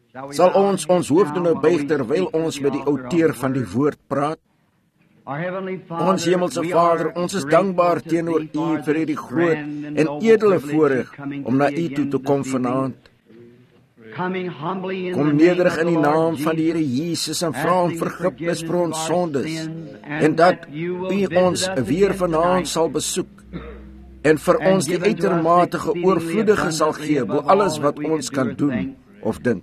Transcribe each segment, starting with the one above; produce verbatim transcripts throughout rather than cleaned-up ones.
Sal ons ons hoofde nou buig terwyl ons met die outeur van die woord praat? Ons hemelse Vader, ons is dankbaar teenoor U vir hierdie groot en edele voorreg om na U toe te kom vanaand. Kom nederig in die naam van die Here Jesus en vra om vergifnis vir ons sondes, en dat U ons weer vanaand sal besoek en vir ons die uitermate oorvloedige sal gee bo alles wat ons kan doen of dink.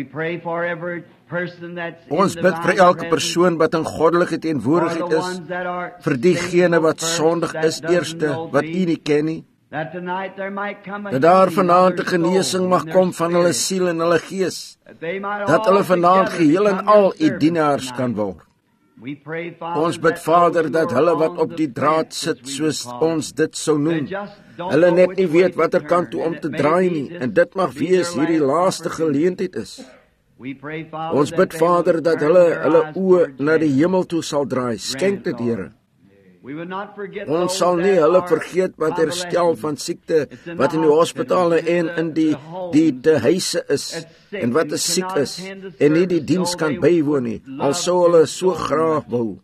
Ons bid vir elke persoon wat in goddelike teenwoordigheid is, vir diegene wat sondig is, eerste wat U nie ken nie, dat daar vanaand 'n genesing mag kom van hulle siel en hulle gees, dat hulle vanaand geheel en al U dienaars kan word. Ons bid, Vader, dat hulle wat op die draad sit, soos ons dit sou noem, hulle net nie weet watter kant toe om te draai nie, en dit mag wees hierdie laaste geleentheid is. Ons bid, Vader, dat hulle hulle oë na die hemel toe sal draai. Skenk dit, Here. Ons sal nie hulle vergeet wat herstel van siekte, wat in die hospitale en in die, die te huise is, en wat is siek is, en nie die diens kan bywoon nie, al sou hulle so graag wou.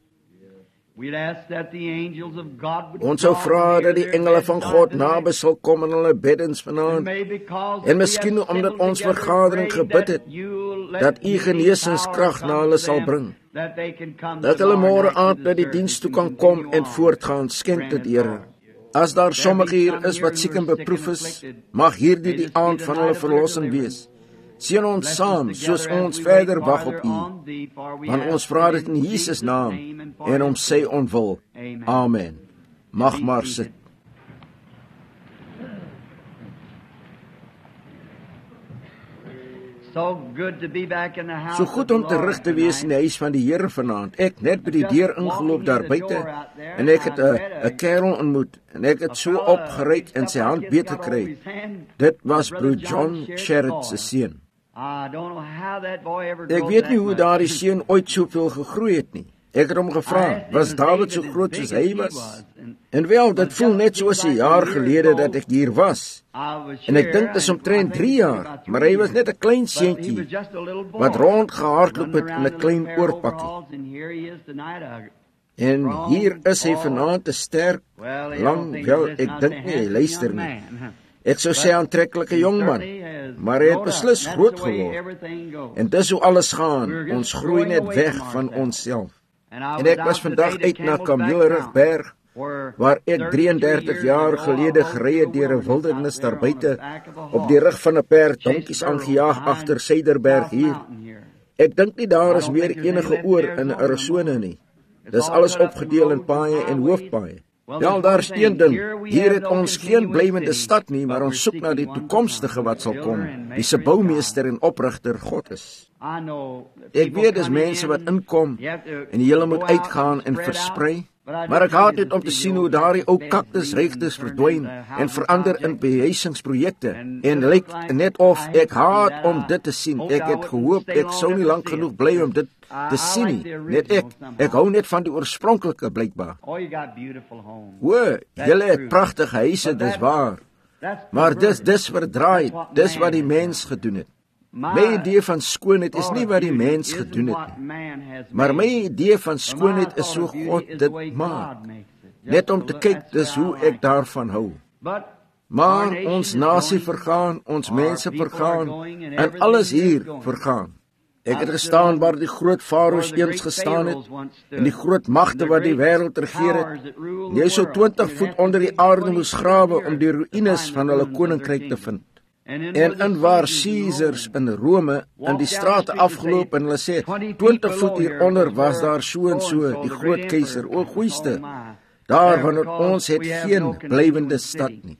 Ons sou vra dat die engele van God naby sal kom in hulle beddens vanaand, en miskien omdat ons vergadering gebid het, dat U genesingskrag na hulle sal bring, dat hulle môre aand na die diens toe kan kom en voortgaan. Skenk dit, Here. As daar sommige hier is wat siek en beproef is, mag hierdie die aand van hulle verlossing wees. Seën ons saam, soos ons verder wag op U, want ons vra dit in Jesus naam, en om sy onwil. Amen. Mag maar sit. So goed om terug te wees in die huis van die Here vanaand. Ek net by die deur ingeloop daar buite, en ek het 'n 'n kerel ontmoet, en ek het so opgeryk en sy hand beet gekry. Dit was broer John Sherritt se seun. Ek weet nie hoe daardie seun ooit soveel gegroei het nie. Ek het hom gevra, was David so groot soos hy was? En wel, dit voel net soos 'n jaar gelede dat ek hier was. En ek dink dit is omtrent drie jaar, maar hy was net 'n klein seentjie wat rondgehardloop het in 'n klein oorpakkie. En hier is hy vanaand, 'n sterk, lang, wel, ek dink nie, hy luister nie. Ek sou sê aantreklike jongman, maar hy het beslis groot geword. En dis hoe alles gaan, ons groei net weg van onsself. En ek was vandag uit na Kameelrugberg, waar ek drieëndertig jaar gelede gery het deur 'n wildernis daar buite, op die rug van 'n perd donkies aangejaag agter Suiderberg hier. Ek dink nie daar is meer enige oor in Arizona nie. Dis alles opgedeel in paaie en hoofpaaie. Wel, daar is een ding, hier het ons geen blywende stad nie, maar ons soek na die toekomstige wat sal kom, wie se boumeester en oprigter God is. Ek weet dis mense wat inkom, en julle moet uitgaan en versprei, maar ek haat dit om te sien hoe daardie ou kaktusregtes verdwyn en verander in behuisingsprojekte, en lyk net of ek haat om dit te sien. Ek het gehoop ek sou nie lank genoeg bly om dit te sien nie, net ek, ek hou net van die oorspronklike blykbaar. O, julle het prachtige huise, dis waar, maar dis, dis verdraai, dis wat die mens gedoen het. My idee van skoonheid is nie wat die mens gedoen het nie, maar my idee van skoonheid is hoe God dit maak. Net om te kyk, dis hoe ek daarvan hou. Maar ons nasie vergaan, ons mense vergaan, en alles hier vergaan. Ek het gestaan waar die groot farao's eens gestaan het, en die groot magte wat die wêreld regeer het. Jy sou twintig voet onder die aarde moes grawe om die ruïnes van hulle koninkryk te vind. En in waar Caesars in Rome in die strate afgeloop en hulle sê, twintig voet hieronder was daar so en so, die groot keiser, o goeiste, daar wanneer ons het geen blywende stad nie.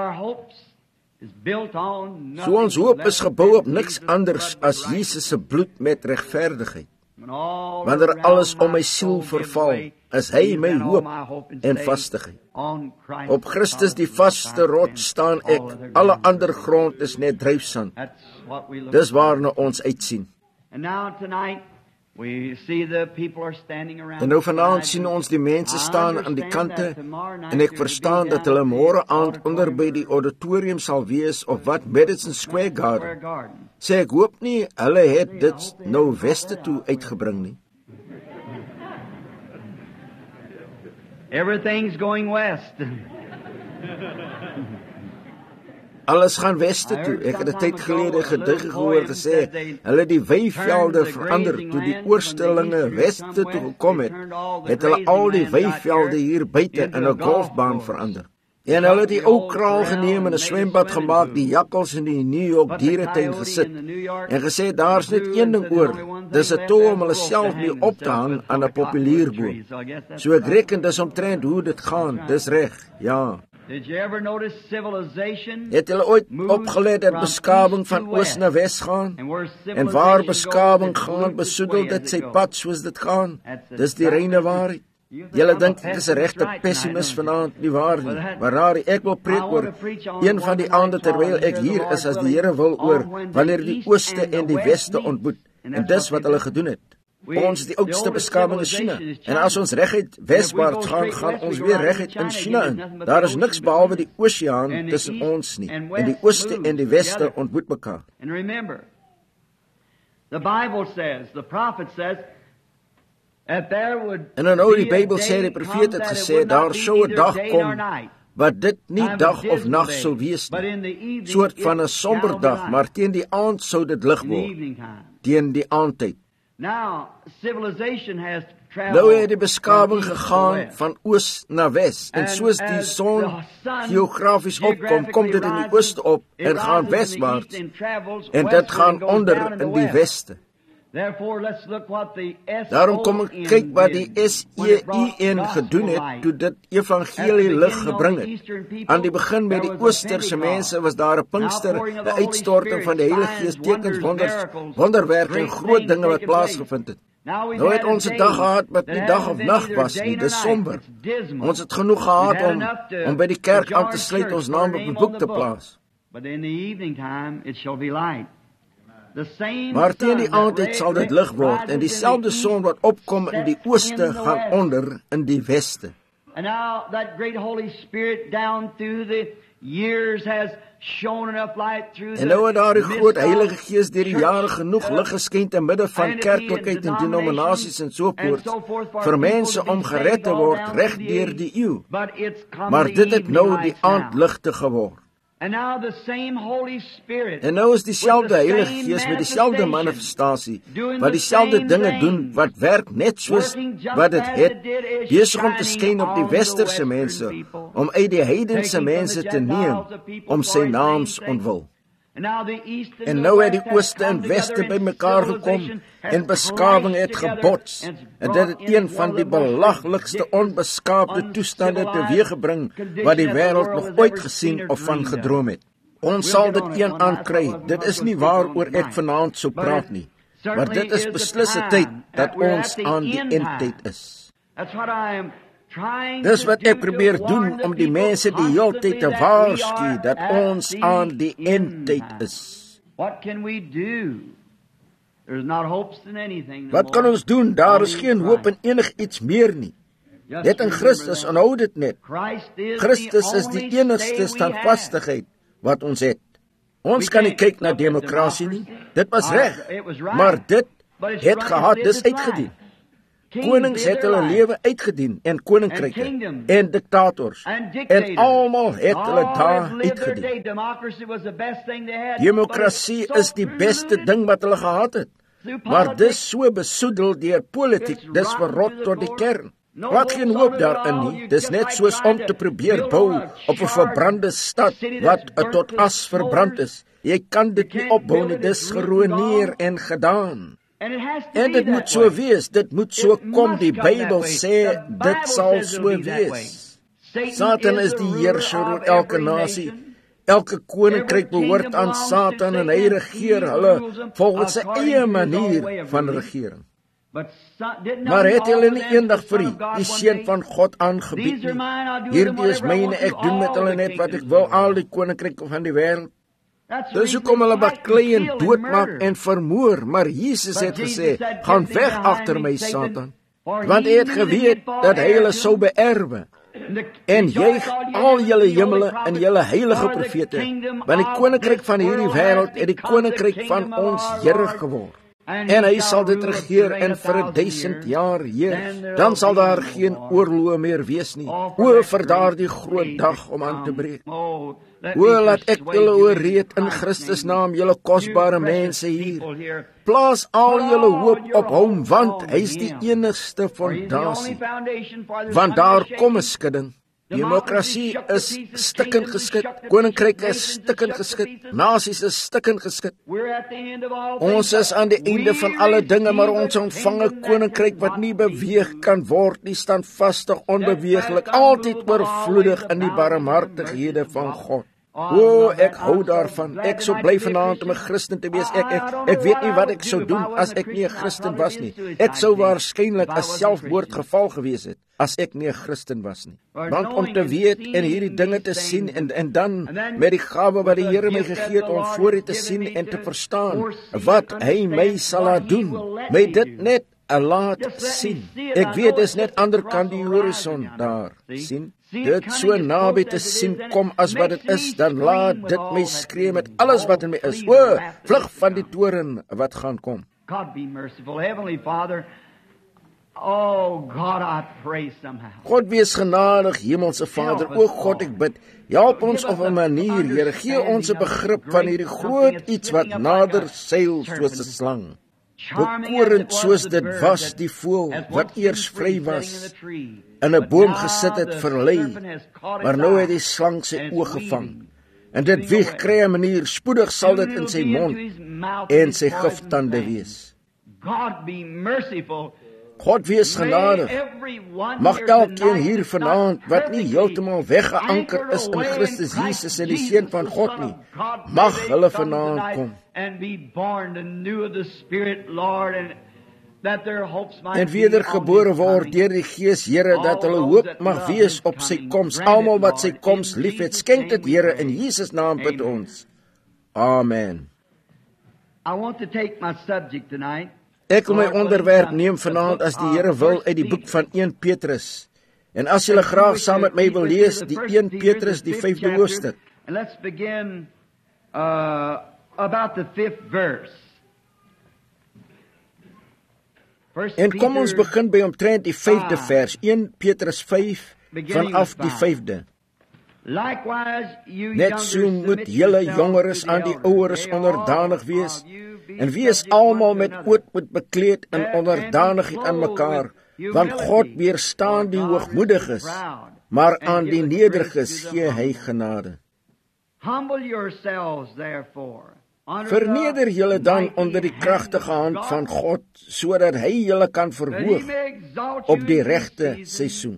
So ons hoop is gebou op niks anders as Jesus se bloed met regverdigheid. Wanneer alles om my siel verval, is hy my hoop en vastigheid. Op Christus die vaste rots staan ek, alle ander grond is net dryfsand. Dis waarna ons uitsien. We see the people are standing around. En nou vanaand sien ons die mense staan aan die kante, en ek verstaan dat hulle môre aand onder by die auditorium sal wees of wat Madison Square Garden. Sê ek hoop nie hulle het dit nou weste toe uitgebring nie. Everything's going west. Alles gaan weste toe. Ek het 'n tyd gelede gedig gehoor gesê, hulle die weivelde verander toe die oorstellinge weste toe gekom het, het hulle al die weivelde hier buite in 'n golfbaan verander. En hulle het die ou kraal geneem en 'n swembad gemaak, die jakkals in die New York dieretuin gesit en gesê daar's net een ding oor. Dis 'n tool om hulle self mee op te hang aan 'n populierboom. So ek reken dis omtrent hoe dit gaan. Dis reg. Ja. Did you ever notice civilization? Het julle ooit opgelet dat beskawing van oos na wes gaan? En waar beskawing gaan, besoedel dit sy pad soos dit gaan. Dis die reine waarheid. Julle dink ek is 'n regte pessimis vanaand, nie waar nie? Maar ek wil preek oor een van die aande terwyl ek hier is as die Here wil oor wanneer die ooste en die weste ontmoet. En dis wat hulle gedoen het. Ons die oudste beskawing is China. En as ons reguit weswaarts gaan, gaan ons weer reguit in China in. Daar is niks behalwe die oseaan tussen ons nie. En die ooste en die weste ontmoet mekaar. And remember, the Bible says, the prophet says, that there would En nou die Bybel sê, die profeet het gesê, daar sou 'n dag kom wat dit nie dag of nag sou wees nie. Soort van 'n somber dag, maar teen die aand sou dit lig word. Teen die aandtyd. Now, civilization has Nou het die beskawing gegaan van oos na wes, en soos die son geografies opkom, kom dit in die ooste op en gaan weswaarts, en dit gaan onder in die weste. Daarom kom ek kyk wat die S E I N gedoen het toe dit evangelie lig gebring het. Aan die begin met die oosterse mense was daar 'n Pinkster, 'n uitstorting van die Heilige Gees, tekens, wonders, wonderwerke en groot dinge wat plaasgevind het. Nou het ons 'n dag gehad wat nie dag of nag was nie, dis somber. Ons het genoeg gehad om om by die kerk aan te sluit, ons naam op 'n boek te plaas. Maar teen die aandtyd sal dit lig word, en dieselfde son wat opkom in die ooste gaan onder in die weste. And now that great Holy Spirit down through the years has shone enough light through the En nou het daar die groot Heilige Gees deur die jare genoeg lig gesken te midde van kerklikheid en denominasies en so voort vir mense om gered te word reg deur die eeu. Maar dit het nou die aandligte geword. And now the same Holy Spirit, En nou is dieselfde Heilige Gees met dieselfde manifestasie, wat dieselfde dinge doen, wat werk net soos wat dit het, besig om te skyn op die westerse mense, om uit die heidense mense te neem, om sy naams ontwil. En nou het die ooste en weste by mekaar gekom, en beskawing het gebots, en dit het een van die belaglikste onbeskaafde toestande teweeggebring, wat die wêreld nog ooit gesien of van gedroom het. Ons sal dit een aankry, dit is nie waaroor ek vanaand so praat nie, maar dit is beslis 'n tyd dat ons aan die eindtyd is. Dis wat ek probeer doen, om die mense die heeltyd te waarsku, dat ons aan die eindtyd is. Wat kan ons doen? Daar is geen hoop in enig iets meer nie. Net in Christus, onthou dit net. Christus is die enigste standvastigheid wat ons het. Ons kan nie kyk na demokrasie nie. Dit was reg, maar dit het gehad, dis uitgedien. Konings het hulle lewe uitgedien, en koninkryke, en diktators, en almal het hulle daar uitgedien. Demokrasie is die beste ding wat hulle gehad het, maar dis so besoedel deur politiek, dis verrot tot die kern. Wat geen hoop daarin nie, dis net soos om te probeer bou op 'n verbrande stad, wat tot as verbrand is. Jy kan dit nie opbou nie, dis geruïneer en gedaan. En dit moet so wees, dit moet so kom, die Bybel sê, dit sal so wees. Satan is die heerser oor elke nasie, elke koninkryk behoort aan Satan, en hy regeer hulle volgens sy eie manier van regering. Maar het hulle nie eendag vir die, die seun van God aangebied nie? Hierdie is myne, ek doen met hulle net wat ek wil, al die koninkryke van die wêreld. Dis hoekom hulle baklei en doodmaak en vermoor, maar Jesus het gesê, gaan weg agter my, Satan, want hy het geweet dat hy hulle sou beerwe. En juig al julle hemele en julle heilige profete, want die koninkryk van hierdie wêreld het die koninkryk van ons Here geword. En hy sal dit regeer en vir 'n duisend jaar heers. Dan sal daar geen oorloë meer wees nie. O, vir daardie groot dag om aan te breek. O, laat ek julle oorreed in Christus naam, julle kosbare mense hier. Plaas al julle hoop op hom, want hy is die enigste fondasie. Want daar kom 'n skudding. Demokrasie is stikkend geskit, koninkryk is stikkend geskit, nasies is stikkend geskit. Ons is aan die einde van alle dinge, maar ons ontvang 'n koninkryk wat nie beweeg kan word nie, standvastig, onbeweeglik, altyd oorvloedig in die barmhartighede van God. O, ek hou daarvan. Ek sou bly vanaand om 'n Christen te wees. Ek ek ek weet nie wat ek sou doen as ek nie 'n Christen was nie. Ek sou waarskynlik 'n selfmoordgeval gewees het as ek nie 'n Christen was nie. Want om te weet en hierdie dinge te sien en en dan met die gawe wat die Here my gegee het om voor te sien en te verstaan wat hy my sal laat doen, my dit net laat sien. Ek weet dis net ander kant die horison daar, sien? Dit so naby te sien kom as wat dit is, dan laat dit my skree met alles wat in my is. O, vlug van die toren wat gaan kom. God be merciful, Heavenly Father. Oh God, I pray somehow. God wees genadig, Hemelse Vader. O God, ek bid, help ons op 'n manier, Here, gee ons 'n begrip van hierdie groot iets wat nader seil soos 'n slang. Bekorend soos dit was die voël wat eers vry was, in 'n boom gesit het verlei, maar nou het die slang sy oog gevang. En dit wieg kry 'n manier, spoedig sal dit in sy mond en sy giftande wees. God be merciful. God wees genadig. Mag elkeen hier vanaand wat nie heeltemal weggeanker is in Christus Jesus en die Seun van God nie, mag hulle vanaand kom. En wedergebore word deur die Gees, Here, dat hulle hoop mag wees op sy koms. Almal wat sy koms liefhet, skenk dit, Here, in Jesus naam bid ons. Amen. I want to take my subject tonight. Ek wil my onderwerp neem vanaand as die Here wil uit die boek van Eerste Petrus. En as julle graag saam met my wil lees, die Eerste Petrus, die vyfde hoofstuk. And let's begin uh, about the fifth verse. En kom ons begin by omtrent die vyfde vers, Eerste Petrus vyf, vanaf die vyfde. Net so moet julle jongeres aan die oueres onderdanig wees, en wees almal met ootmoed bekleed in onderdanigheid aan mekaar, want God weerstaan die hoogmoediges, maar aan die nederiges gee hy genade. Verneder julle dan onder die kragtige hand van God, sodat hy julle kan verhoog op die regte seisoen.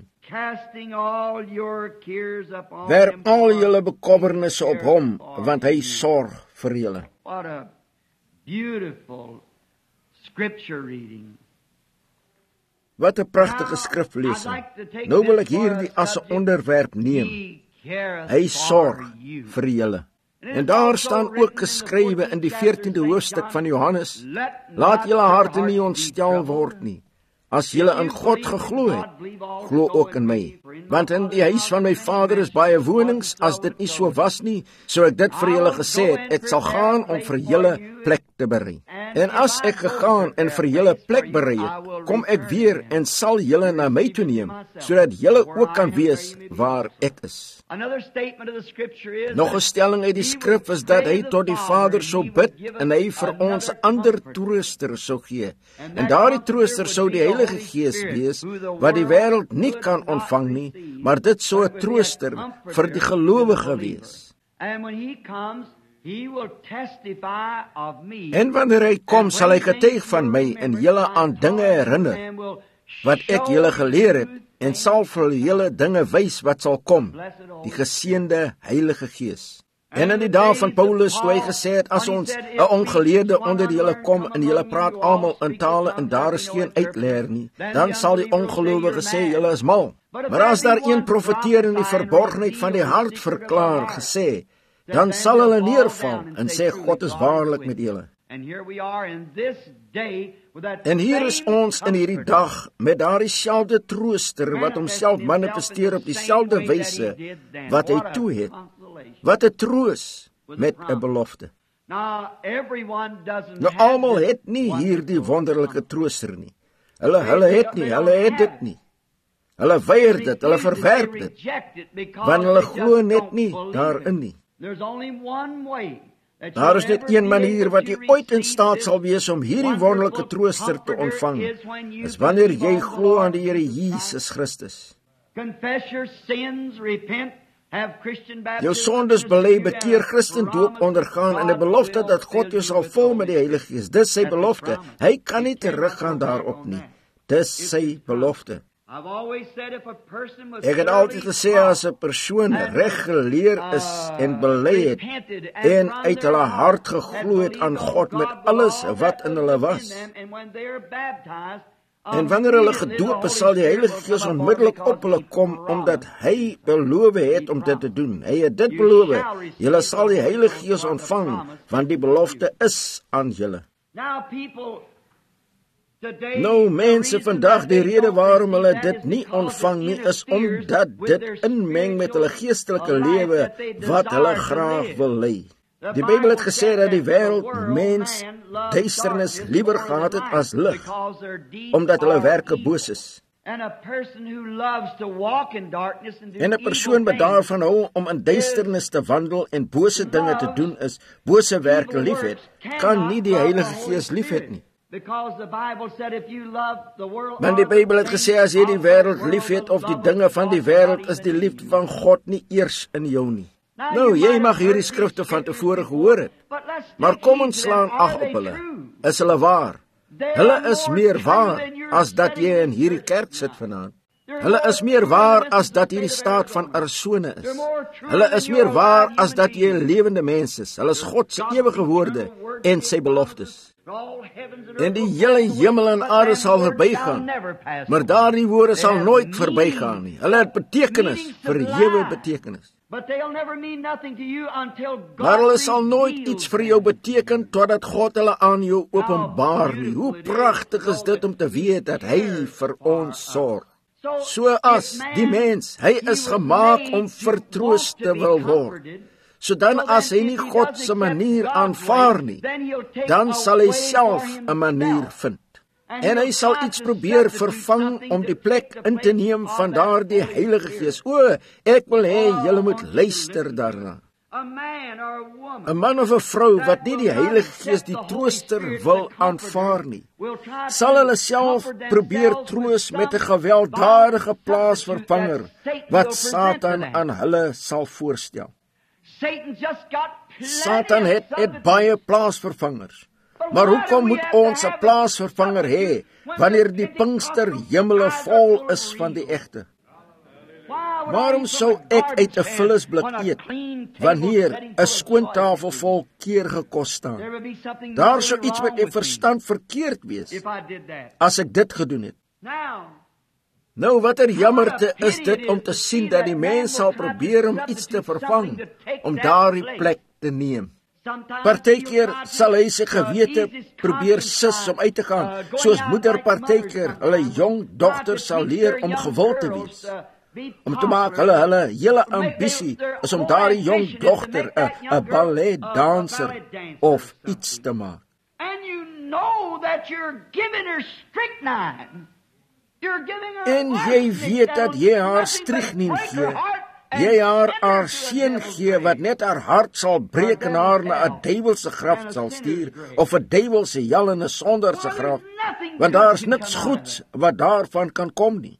Werp al julle bekommernisse op hom, want hy sorg vir julle. What a beautiful scripture reading. Wat 'n pragtige skriflesing. Nou wil ek hierdie as 'n onderwerp neem. Hy sorg vir julle. En daar staan ook geskrywe in die veertiende hoofstuk van Johannes, laat julle harte nie ontstel word nie. As julle in God geglo het, glo ook in my. Want in die huis van my Vader is baie wonings. As dit nie so was nie, sou ek dit vir julle gesê het. Ek sal gaan om vir julle plek te berei. En as ek gegaan en vir julle plek berei het, kom ek weer en sal julle na my toe neem, sodat julle ook kan wees waar ek is. Nog 'n stelling uit die skrif is dat hy tot die Vader sou bid en hy vir ons 'n ander trooster sou gee. En daardie trooster sou die Heilige Gees wees, wat die wêreld nie kan ontvang nie, maar dit sou 'n trooster vir die gelowige wees. En wanneer hy kom, sal hy getuig van my en julle aan dinge herinner wat ek julle geleer het, en sal vir julle dinge wys wat sal kom, die geseënde Heilige Gees. En in die dae van Paulus, toe hy gesê het, as ons 'n ongeleerde onder julle kom en julle praat almal in tale en daar is geen uitleer nie, dan sal die ongelowige sê julle is mal. Maar as daar een profeteer in die verborgenheid van die hart verklaar, gesê, dan sal hulle neerval en sê God is waarlik met julle. En hier is ons in hierdie dag met daardie selfde trooster wat homself manifesteer op dieselfde wyse wat hy toe het. Wat 'n troos met 'n belofte. Nou almal het nie hierdie wonderlike trooster nie. Hulle hulle het nie, hulle het dit nie. Hulle weier dit, hulle verwerp dit, want hulle glo net nie daarin nie. Daar is net een manier wat jy ooit in staat sal wees om hierdie wonderlike trooster te ontvang, is wanneer jy glo aan die Here Jesus Christus. Jou sondes bely, bekeer, Christendoop ondergaan en 'n belofte dat God jou sal vul met die Heilige Gees. Dis sy belofte. Hy kan nie teruggaan daarop nie. Dis sy belofte. Ek het altyd gesê, as 'n persoon reg geleer is en bely het en uit hulle hart geglo het aan God met alles wat in hulle was, en wanneer hulle gedoop is, sal die Heilige Gees onmiddellik op hulle kom, omdat hy beloof het om dit te doen. Hy het dit beloof. Julle sal die Heilige Gees ontvang, want die belofte is aan julle. Nou, mense vandag, die rede waarom hulle dit nie ontvang nie, is omdat dit inmeng met hulle geestelike lewe wat hulle graag wil lei. Die Bybel het gesê dat die wêreld mens duisternis liewer gehad het as lig, omdat hulle werke boos is. En 'n persoon wat daarvan hou om in duisternis te wandel en bose dinge te doen is, bose werke liefhet, kan nie die Heilige Gees liefhet nie. Want die Bybel het gesê, as jy die wêreld liefhet of die dinge van die wêreld, is die liefde van God nie eers in jou nie. Nou, jy mag hierdie skrifte van tevore gehoor het, maar kom ons slaan ag op hulle. Is hulle waar? Hulle is meer waar as dat jy in hierdie kerk sit vanaand. Hulle is meer waar as dat hierdie staat van Arizona is. Hulle is meer waar as dat jy 'n lewende mens is. Hulle is God se ewige woorde en sy beloftes. En die hele hemel en aarde sal verbygaan, maar daardie woorde sal nooit verbygaan nie. Hulle het betekenis, verhewe betekenis. Maar hulle sal nooit iets vir jou beteken totdat God hulle aan jou openbaar nie. Hoe pragtig is dit om te weet dat hy vir ons sorg. So as die mens, hy is gemaak om vertroos te wil word. So dan as hy nie God se manier aanvaar nie, dan sal hy self 'n manier vind. En hy sal iets probeer vervang om die plek in te neem van daardie Heilige Gees. O, ek wil hê julle moet luister daarna. 'n Man of 'n vrou wat nie die Heilige Gees, die trooster, wil aanvaar nie, sal hulle self probeer troos met 'n gewelddadige plaasvervanger wat Satan aan hulle sal voorstel. Satan het, het baie plaasvervangers. Maar hoekom moet ons 'n plaasvervanger hê wanneer die Pinkster hemele vol is van die egte? Waarom sou ek uit 'n vullisblik eet wanneer 'n skoon tafel vol keer gekos staan? Daar sou iets met my verstand verkeerd wees as ek dit gedoen het. Nou, watter jammerte is dit om te sien dat die mens sal probeer om iets te vervang, om daardie plek te neem. Partykeer sal hy sy gewete probeer sis om uit te gaan, soos moeder partykeer hulle jong dogter sal leer om gewild te wees. Om te maak hulle hulle hele ambisie is om daardie jong dogter 'n 'n balletdanser of iets te maak. En jy weet dat jy haar strychniem gee. Jy haar haar seun gee wat net haar hart sal breek en haar na 'n duiwelse graf sal stuur, of 'n duiwelse jal in 'n sonderse graf, want daar's niks goeds wat daarvan kan kom nie.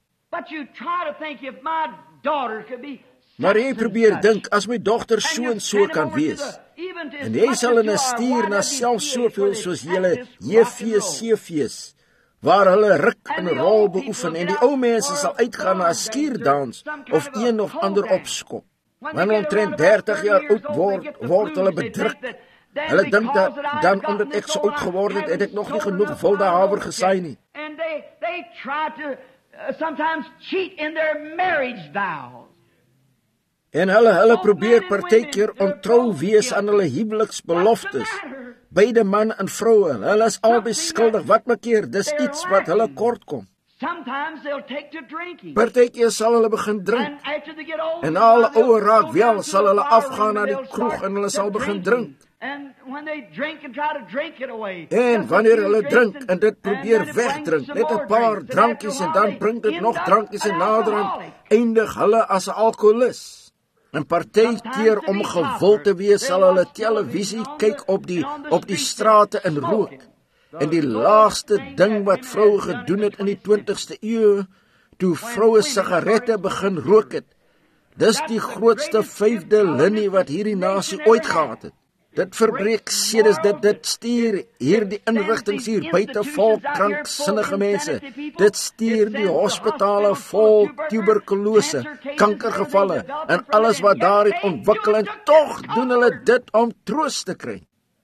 Maar jy probeer dink, as my dogter so en so kan wees, en jy sal in 'n stuur na selfs soveel soos julle J V C V's, waar hulle ruk en rol beoefen, en die ou mense sal uitgaan na 'n skuurdans of een of ander opskop. Wanneer omtrent dertig jaar oud word, word hulle bedruk. Hulle dink dat dan omdat ek so oud geword het, het ek nog nie genoeg wilde haver gesaai nie. En hulle hulle probeer partykeer ontrou wees aan hulle huweliksbeloftes. Beide man en vrou, hulle is albei skuldig. Wat maak keer? Dis iets wat hulle kort kom. Partykeer sal hulle begin drink. En na hulle ouer raak wel, sal hulle afgaan na die kroeg en hulle sal begin drink. En wanneer hulle drink en dit probeer wegdrink, net 'n paar drankies en dan bring dit nog drankies en naderhand eindig hulle as 'n alkoholist. En partykeer om gewild te wees, sal hulle televisie kyk op die op die strate en rook. En die laagste ding wat vroue gedoen het in die twintigste eeu, toe vroue sigarette begin rook het, dis die grootste vyfde linie wat hierdie nasie ooit gehad het. Dit verbreek sedes, dit, dit stuur hierdie inrigtings hier buite vol kranksinnige mense. Dit stuur die hospitale vol tuberkulose, kankergevalle en alles wat daar het ontwikkel en tog doen hulle dit om troos te kry.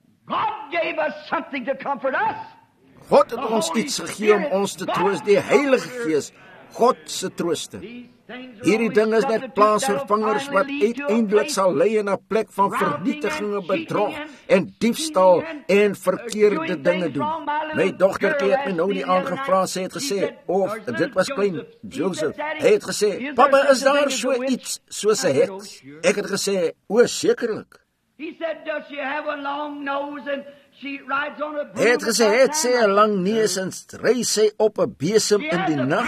God het ons iets gegee om ons te troos, die Heilige Gees, God se trooste. Hierdie ding is net plaasvervangers wat uiteindelik sal lei in 'n plek van vernietiging en bedrog en diefstal en verkeerde dinge doen. My dogtertjie het my nou nie aangevra, sy het gesê, of dit was klein Joseph, hy het gesê, "Papa, is daar so iets soos 'n heks?" Ek het gesê, "O, sekerlik." Hy het gesê, het sy 'n lang neus en ry sy op 'n besem in die nag?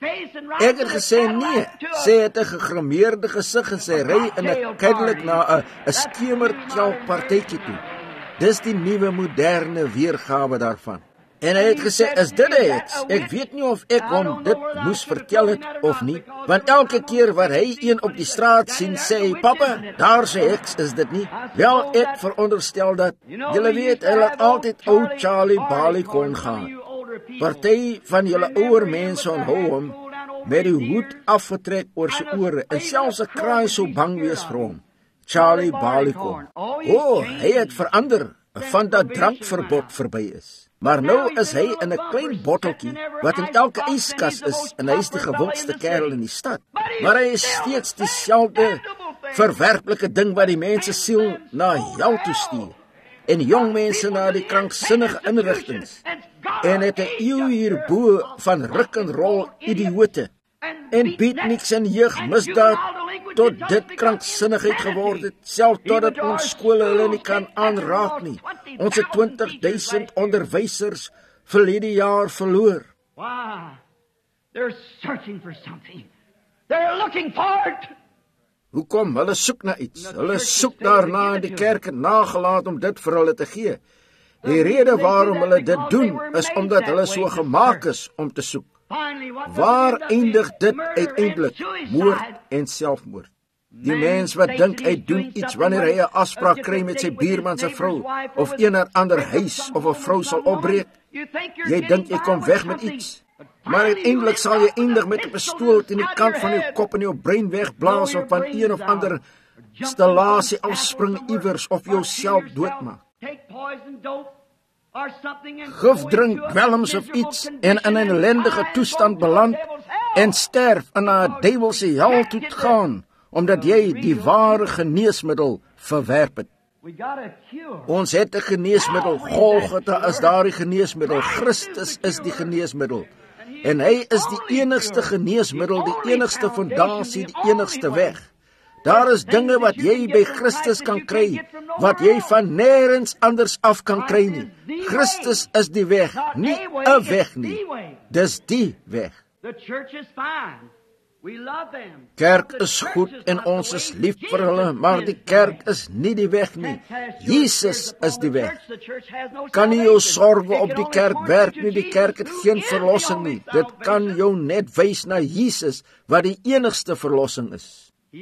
Ek het gesê, nee, sy het 'n gegrimeerde gesig en sy ry in 'n Cadillac na 'n 'n skemerkelpartytjie toe. Dis die nuwe moderne weergawe daarvan. En hy het gesê, is dit 'n heks? Ek weet nie of ek hom dit moes vertel het of nie, want elke keer wat hy een op die straat sien, sê hy, "Papa, daar's 'n heks, is dit nie?" Wel, ek veronderstel dat, julle weet, hy het altyd ou Charlie Barleycorn gehad. Party van julle ouer mense onthou hom met die hoed afgetrek oor sy ore en selfs 'n kraai so bang wees vir hom. Charlie Barleycorn. O, oh, hy het verander van dat drankverbod verby is. Maar nou is hy in 'n klein botteltjie wat in elke yskas is en hy is die gewildste kerel in die stad. Maar hy is steeds dieselfde verwerplike ding wat die mense siel na hel toe stuur en jong mense na die kranksinnige inrigtings en het 'n eeu hierbo van ruk en rol idioote en beatniks en jeugmisdaad tot dit kranksinnigheid geword het, self totdat ons skole hulle nie kan aanraak nie. Ons het twintig duisend onderwysers verlede jaar verloor. Wow. They're searching for something. They're looking for it. Hoekom? Hulle soek na iets. Hulle soek daarna en die kerk het nagelaat om dit vir hulle te gee. Die rede waarom hulle dit doen, is omdat hulle so gemaak is om te soek. Waar eindig dit uiteindelik? Moord en selfmoord. Die mens wat dink hy doen iets wanneer hy 'n afspraak kry met sy buurman se vrou, of een of ander huis of 'n vrou sal opbreek, jy dink jy kom weg met iets. Maar uiteindelik sal jy eindig met 'n pistool teen die kant van jou kop en jou brein wegblaas of van een of ander stellasie afspring iewers of jouself doodmaak. Gif drink, dwelms of iets en in 'n ellendige toestand beland en sterf en na 'n duiwelse hel toe gaan, omdat jy die ware geneesmiddel verwerp het. Ons het 'n geneesmiddel, Golgotha is daardie geneesmiddel, Christus is die geneesmiddel. En hy is die enigste geneesmiddel, die enigste fondasie, die enigste weg. Daar is dinge wat jy by Christus kan kry, wat jy van nêrens anders af kan kry nie. Christus is die weg, nie 'n weg nie. Dis die weg. Kerk is goed en ons is lief vir hulle, maar die kerk is nie die weg nie. Jesus is die weg. Kan nie jou sorge op die kerk werk nie, die kerk het geen verlossing nie. Dit kan jou net wys na Jesus, wat die enigste verlossing is.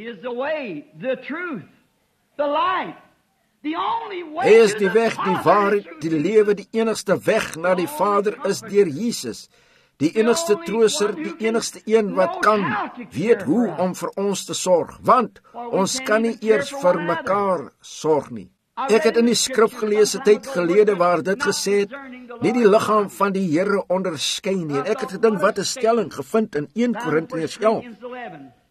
Hy is die weg, die waarheid, die lewe, die enigste weg na die Vader is deur Jesus. Die enigste trooster, die enigste een wat kan weet hoe om vir ons te sorg, want ons kan nie eers vir mekaar sorg nie. Ek het in die skrif gelees 'n tyd gelede waar dit gesê het, nie die liggaam van die Here onderskei nie. En ek het gedink, wat 'n stelling gevind in een Korintiërs elf.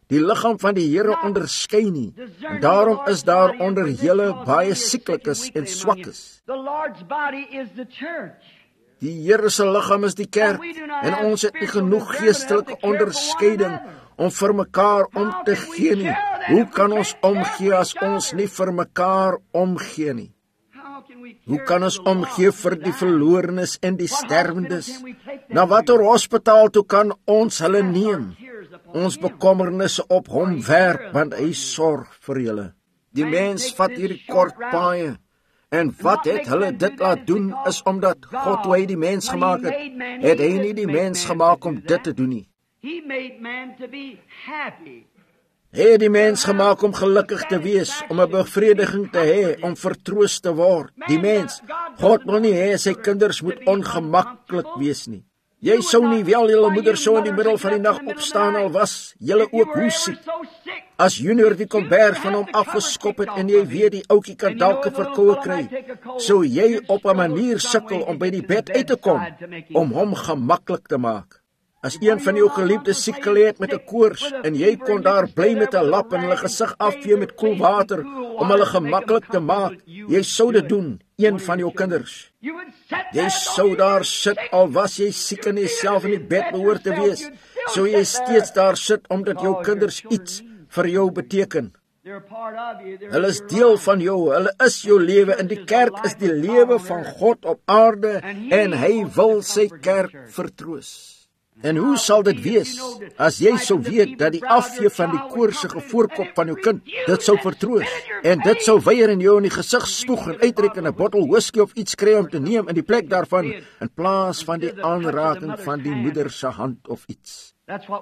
die liggaam van die Here onderskei nie, en daarom is daar onder julle baie sieklikes en swakkes. The Lord's body is the church. Die Here se liggaam is die kerk, en ons het nie genoeg geestelike onderskeiding om vir mekaar om te gee nie. Hoe kan ons omgee as ons nie vir mekaar omgee nie? Hoe kan ons omgee vir die verlorenes en die sterwendes? Na watter hospitaal toe kan ons hulle neem? Ons bekommernisse op hom werp, want hy sorg vir julle. Die mens vat hierdie kort paaie, en wat het hulle dit laat doen, is omdat God, toe hy die mens gemaak het, het hy nie die mens gemaak om dit te doen nie. He made man to be happy. Hy het die mens gemaak om gelukkig te wees, om 'n bevrediging te hê, om vertroos te word. Die mens, God wil nie hê sy kinders moet ongemaklik wees nie. Jy sou nie wel julle moeder so in die middel van die nag opstaan al was julle ook hoe siek. As Junior die kombers van hom afgeskop het en jy weet die ouetjie kan dalk 'n verkoue kry, sou jy op 'n manier sukkel om by die bed uit te kom, om hom gemaklik te maak. As een van jou geliefdes siek gelê het met 'n koors, en jy kon daar bly met 'n lap en hulle gesig afvee met koel water, om hulle gemaklik te maak, jy sou dit doen, een van jou kinders. Jy sou daar sit, al was jy siek en jouself in die bed behoort te wees, sou jy steeds daar sit, omdat jou kinders iets vir jou beteken. Hulle is deel van jou, hulle is jou lewe, en die kerk is die lewe van God op aarde, en hy wil sy kerk vertroos. En hoe sal dit wees, as jy sou weet, dat die afvee van die koorsige voorkop van jou kind, dit sou vertroos, en dit sou weier in jou in die gesig spoeg, en uitreik in 'n bottel whisky of iets kry om te neem, in die plek daarvan, in plaas van die aanraking van die moeder se hand of iets.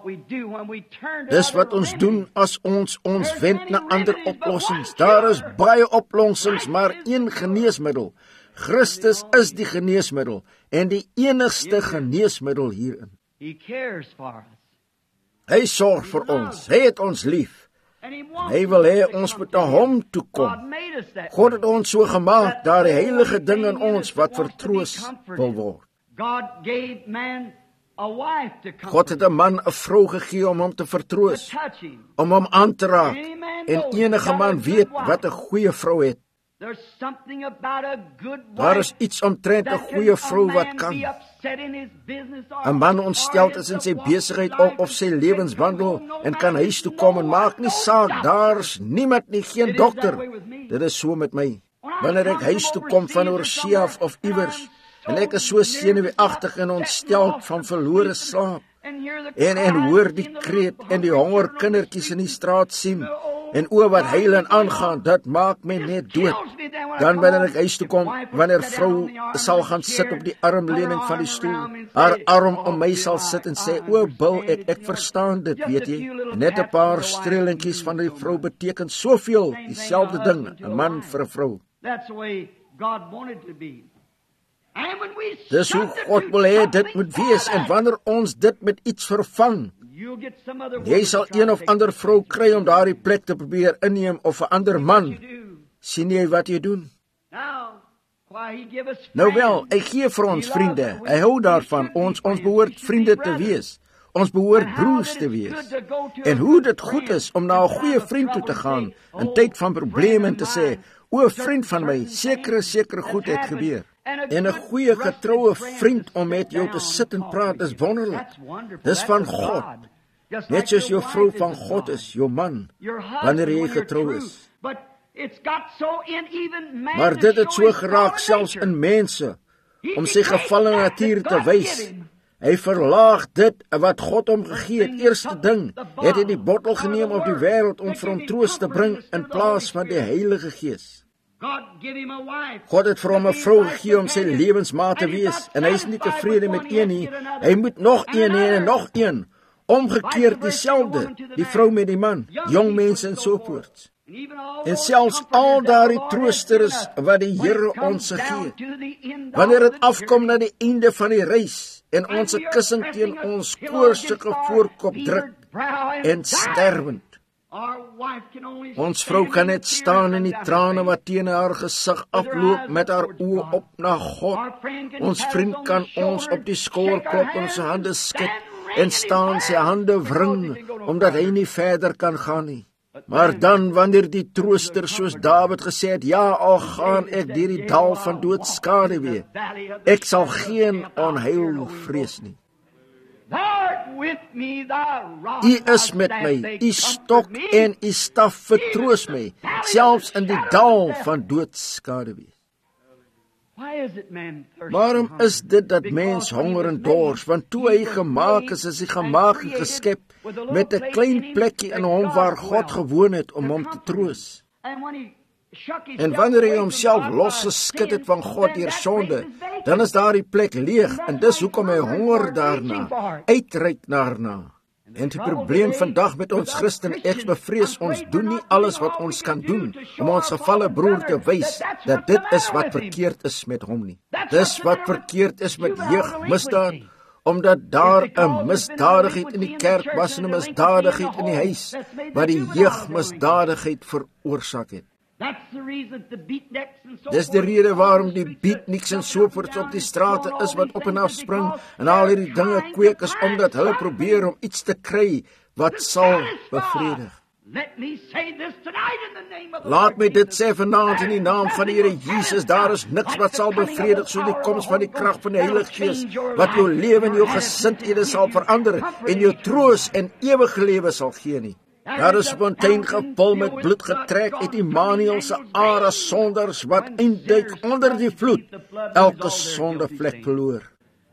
Dis wat ons doen as ons ons wend na ander oplossings. Daar is baie oplossings, maar een geneesmiddel. Christus is die geneesmiddel, en die enigste geneesmiddel hierin. He cares for us. Hy sorg vir ons, hy het ons lief. Hy wil hê ons moet na hom toe kom. God het ons so gemaak, daar die heilige ding in ons wat vertroos wil word. God het 'n man 'n vrou gegee om hom te vertroos, om hom aan te raak, en enige man weet wat 'n goeie vrou het. Daar is iets omtrent 'n goeie vrou wat kan 'n man ontsteld is in sy besigheid of, of sy lewenswandel, en kan huis toe kom en maak nie saak, daar's niemand nie, geen dokter. Dit is so met my. Wanneer ek huis toe kom van oorsee af of iewers, en ek is so senuweeagtig en ontsteld van verlore slaap, en, en hoor die kreet en die honger kindertjies in die straat sien, en o wat huil en aangaan, dit maak my net dood. Dan wanneer ek huis toe kom, wanneer vrou sal gaan sit op die armleuning van die stoel, haar arm om my sal sit en sê, o Bill, ek, ek verstaan dit, weet jy, net 'n paar streelingkies van die vrou beteken soveel, dieselfde ding, 'n man vir 'n vrou. Dis hoe God wil hê dit moet wees, en wanneer ons dit met iets vervang, jy sal een of ander vrou kry om daardie plek te probeer inneem, of 'n ander man. Sien jy wat jy doen? Nou wel, hy gee vir ons vriende, hy hou daarvan, ons, ons behoort vriende te wees, ons behoort broers te wees, en hoe dit goed is om na 'n goeie vriend toe te gaan, in tyd van probleme, en te sê, o vriend van my, sekere, sekere goed het gebeur. En 'n goeie getroue vriend om met jou te sit en praat is wonderlik. Dis van God. Net soos jou vrou van God is, jou man, wanneer jy getrou is. Maar dit het so geraak selfs in mense, om sy gevalle natuur te wys. Hy verlaag dit wat God hom gegee het. Eerste ding, het hy die bottel geneem op die wêreld om vir hom troos te bring, in plaas van die Heilige Gees. God het vir hom 'n vrou gegee om sy lewensmaat te wees, en hy is nie tevrede met een nie, hy moet nog een hê en nog een, omgekeerd dieselfde, die vrou met die man, jong mense en so voort. En selfs al daardie troosters wat die Here ons gee, wanneer dit afkom na die einde van die reis, en ons 'n kussing teen ons koorsige voorkop druk, en sterwend, ons vrou kan net staan in die trane wat teen haar gesig afloop, met haar oë op na God. Ons vriend kan ons op die skouer klop en sy hande skud, en staan sy hande wring, omdat hy nie verder kan gaan nie. Maar dan, wanneer die trooster soos Dawid gesê het, ja, al gaan ek deur die dal van doodskaduwee, ek sal geen onheil vrees nie. U is met my, u stok en u staf vertroos my, selfs in die dal van doodskaduwee. Waarom is dit dat mens honger en dors? Want toe hy gemaak is, is hy gemaak en geskep met 'n klein plekkie in hom waar God gewoon het om hom te troos. En wanneer hy homself losgeskit het van God deur sonde, dan is daardie plek leeg en dis hoekom hy honger daarna, uitreik daarna. En die probleem vandag met ons Christen, ek bevrees ons doen nie alles wat ons kan doen om ons gevalle broer te wys dat dit is wat verkeerd is met hom nie. Dis wat verkeerd is met jeugmisdaad, omdat daar 'n misdadigheid in die kerk was en 'n misdadigheid in die huis wat die jeugmisdadigheid veroorsaak het. Dis die rede waarom die beatniks en sovoorts op die strate is wat op en af spring en al hierdie dinge kweek is omdat hulle probeer om iets te kry wat sal bevredig. Laat my dit sê vanaand in die naam van die Here Jesus, daar is niks wat sal bevredig soos die koms van die krag van die Heilige Gees, wat jou lewe en jou gesindhede sal verander en jou troos en ewige lewe sal gee nie. Daar is 'n fontein gevul met bloed getrek uit Immanuel se are sonders wat eindelik onder die vloed elke sonde vlek verloor.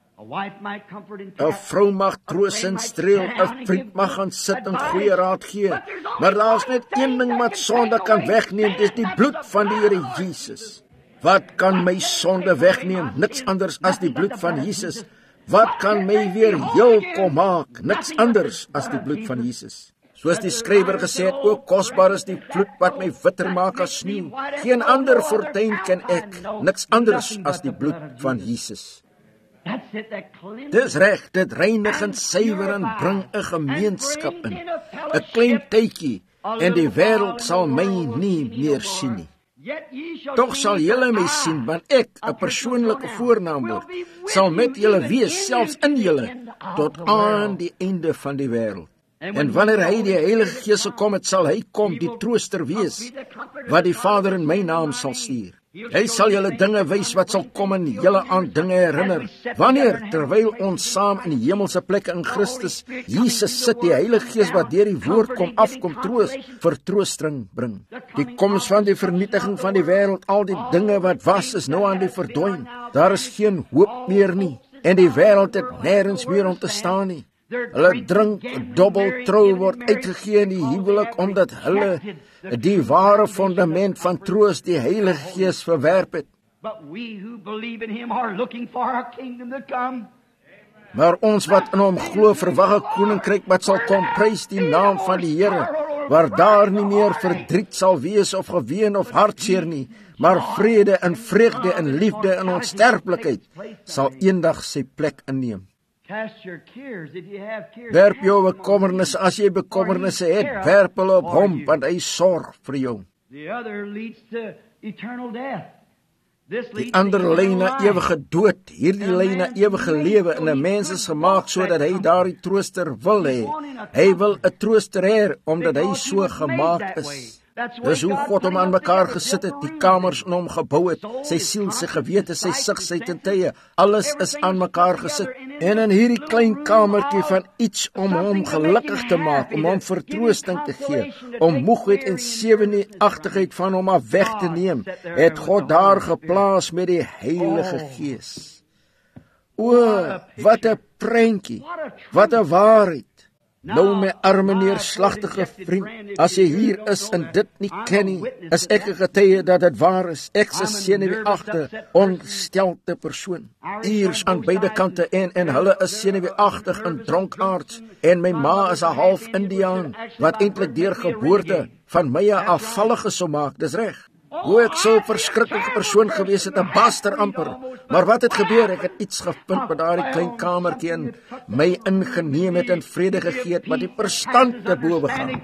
'n Vrou mag troos en streel, 'n vriend mag gaan sit en goeie raad gee, maar daar's net een ding wat sonde kan wegneem, dis die bloed van die Here Jesus. Wat kan my sonde wegneem? Niks anders as die bloed van Jesus. Wat kan my weer heel kom maak? Niks anders as die bloed van Jesus. Soos die skrywer gesê het, o kosbaar is die vloed wat my witter maak as sneeu. Geen ander fontein ken ek, niks anders as die bloed van Jesus. Dis reg, dit reinig en suiwer en bring 'n gemeenskap in. 'n Klein tydjie en die wêreld sal my nie meer sien nie. Tog sal julle my sien, want ek, 'n persoonlike voornaam word, sal met julle wees, selfs in julle, tot aan die einde van die wêreld. En wanneer hy die Heilige Gees gekom het, sal hy kom, die trooster wees, wat die Vader in my naam sal stuur. Hy sal julle dinge wys wat sal kom en julle aan dinge herinner. Wanneer, terwyl ons saam in die hemelse plekke in Christus Jesus sit, die Heilige Gees wat deur die woord kom afkom troos, vertroosting bring. Die koms van die vernietiging van die wêreld, al die dinge wat was, is nou aan die verdwyn. Daar is geen hoop meer nie, en die wêreld het nêrens meer om te staan nie. Hulle drink, dobbel, trou word uitgegee in die huwelik, omdat hulle die ware fundament van troos, die Heilige Gees, verwerp het. Maar ons wat in hom glo, verwag 'n koninkryk wat sal kom, prys die naam van die Here, waar daar nie meer verdriet sal wees of geween of hartseer nie, maar vrede en vreugde en liefde en onsterflikheid sal eendag sy plek inneem. Werp jou bekommernisse, as jy bekommernisse het, werp hulle op hom, want hy sorg vir jou. Die ander lei na ewige dood, hierdie lei na ewige lewe, en 'n mens is gemaak sodat hy daardie trooster wil hê. Hy wil 'n trooster hê, omdat hy so gemaak is. Dis hoe God hom aan mekaar gesit het, die kamers in hom gebou het, sy siel, sy gewete, sy sig, sy tye, alles is aan mekaar gesit. En in hierdie klein kamertjie van iets om hom gelukkig te maak, om hom vertroosting te gee, om moegheid en sewenigtigheid van hom af weg te neem, het God daar geplaas met die Heilige Gees. O, wat 'n prentjie, wat 'n waarheid. Nou my arme neerslagtige vriend, as jy hier is en dit nie ken nie, is ek 'n getuie dat dit waar is. Ek is 'n senuweeagtige, ongestelde persoon. Iers aan beide kante en en hulle is senuweeagtig en dronkaards, en my ma is 'n half Indiaan wat eintlik deur geboorte van my 'n afvallige sou maak. Dis reg. Hoe ek so 'n verskriklike persoon gewees het, 'n baster amper. Maar wat het gebeur? Ek het iets gevind by daardie klein kamertjie en my ingeneem het en vrede gegee het, wat die verstand te bowe gaan.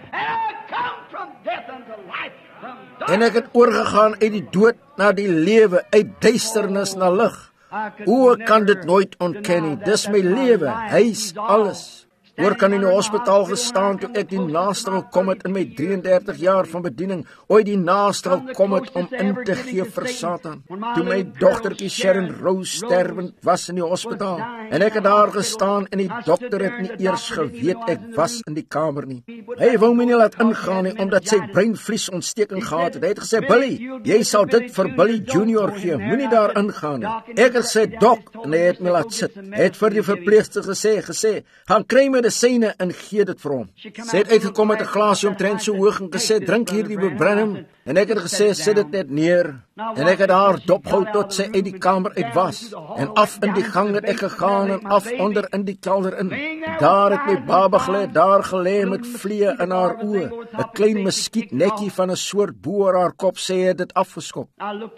En ek het oorgegaan uit die dood na die lewe, uit duisternis na lig, O, ek kan dit nooit ontken nie. Dis my lewe. Hy's alles. Oor kan in die hospitaal gestaan toe ek die naaste gekom het in my drieëndertig jaar van bediening, ooit die naaste gekom het om in te gee vir Satan. Toe my dogtertjie Sharon Rose sterwend was in die hospitaal, en ek het daar gestaan en die dokter het nie eers geweet ek was in die kamer nie. Hy wou my nie laat ingaan nie, omdat sy breinvliesontsteking gehad het. Hy het gesê, Billy, jy sal dit vir Billy Junior gee, moenie daar ingaan nie. Ek het gesê, Dok, en hy het my laat sit. Hy het vir die verpleegster gesê, gesê, gaan kry my medisyne en gee dit vir hom. Sy het uitgekom met 'n glasie omtrent so hoog en gesê, drink hierdie Brenham, en ek het gesê, sit dit net neer, en ek het haar dopgehou tot sy uit die kamer uit was, en af in die gang het ek gegaan, en af onder in die kelder in. Daar het my baba gelê, daar gelê met vliee in haar oë, 'n klein muskietnetjie van 'n soort boor haar kop, sê het dit afgeskop.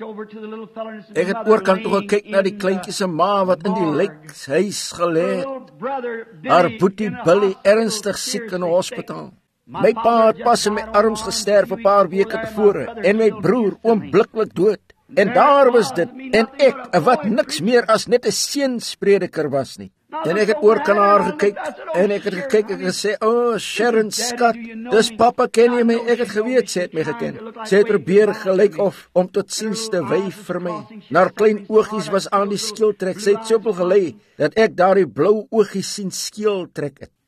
Ek het oorkant toe gekyk na die kleintjie se ma wat in die lijkhuis gelê het. Haar boetie Billy ernstig siek in 'n hospitaal. My pa het pas in my arms gesterf 'n paar weke tevore en my broer oombliklik dood. En daar was dit, en ek, wat niks meer as net 'n seensprediker was nie. En ek het oor kan haar gekyk, en ek het gekyk, ek het gesê, oh, Sharon, skat, dis papa, ken jy my? Ek het geweet, sy het my geken. Sy het probeer gelyk of, om tot siens te wy vir my. Naar klein oogies was aan die skieltrek, sy het soveel gelei, dat ek daar die blou oogies sien skieltrek het.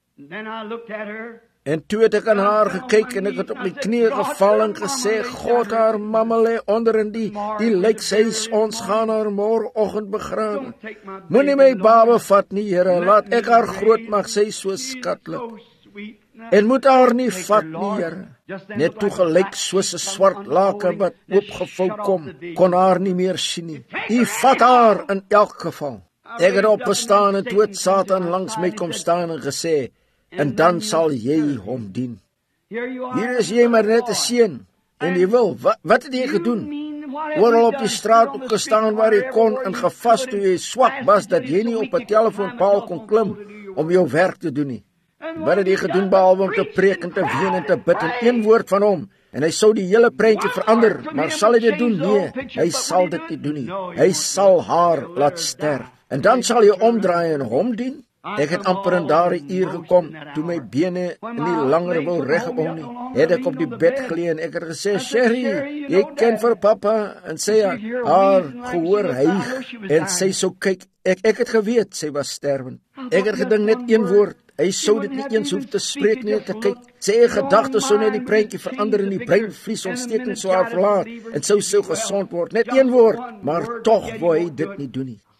En toe het ek aan haar gekyk, en ek het op my knieë geval en gesê, God, haar mamma lê onder in die, die lijkshuis, ons gaan haar môreoggend begrawe. Moenie my baba vat nie, Here, laat ek haar groot mag, sy so skatlik. En moet haar nie vat nie, Here. Net toe gelyk soos 'n swart laken wat oopgevou kom, kon haar nie meer sien nie. U vat haar in elk geval. Ek het opgestaan en toe het Satan langs my kom staan en gesê, en dan sal jy hom dien. Hier is jy maar net 'n seun, en jy wil, wat, wat het jy gedoen? Oral op die straat opgestaan waar jy kon, en gevas toe jy swak was, dat jy nie op 'n telefoonpaal kon klim, om jou werk te doen nie. Wat het jy gedoen, behalwe om te preek en te ween en te bid, en een woord van hom, en hy sou die hele prentjie verander, maar sal hy dit doen? Nee, hy sal dit nie doen nie. Hy sal haar laat sterf, en dan sal jy omdraai en hom dien. Ek het amper in daardie uur gekom, toe my bene nie langer wou regbou nie, het ek op die bed geleë en ek het gesê, Sherry, jy ken vir papa, en sê haar gehoor hyg, en sy sou kyk, ek, ek het geweet, sy was sterwend. Ek het gedink net een woord, hy sou dit nie eens hoef te spreek nie, te kyk, sy gedagte sou net die prentjie verander en die breinvliesontsteking sou haar verlaat, en sou sou gesond word, net een woord, maar tog wou hy dit nie doen nie.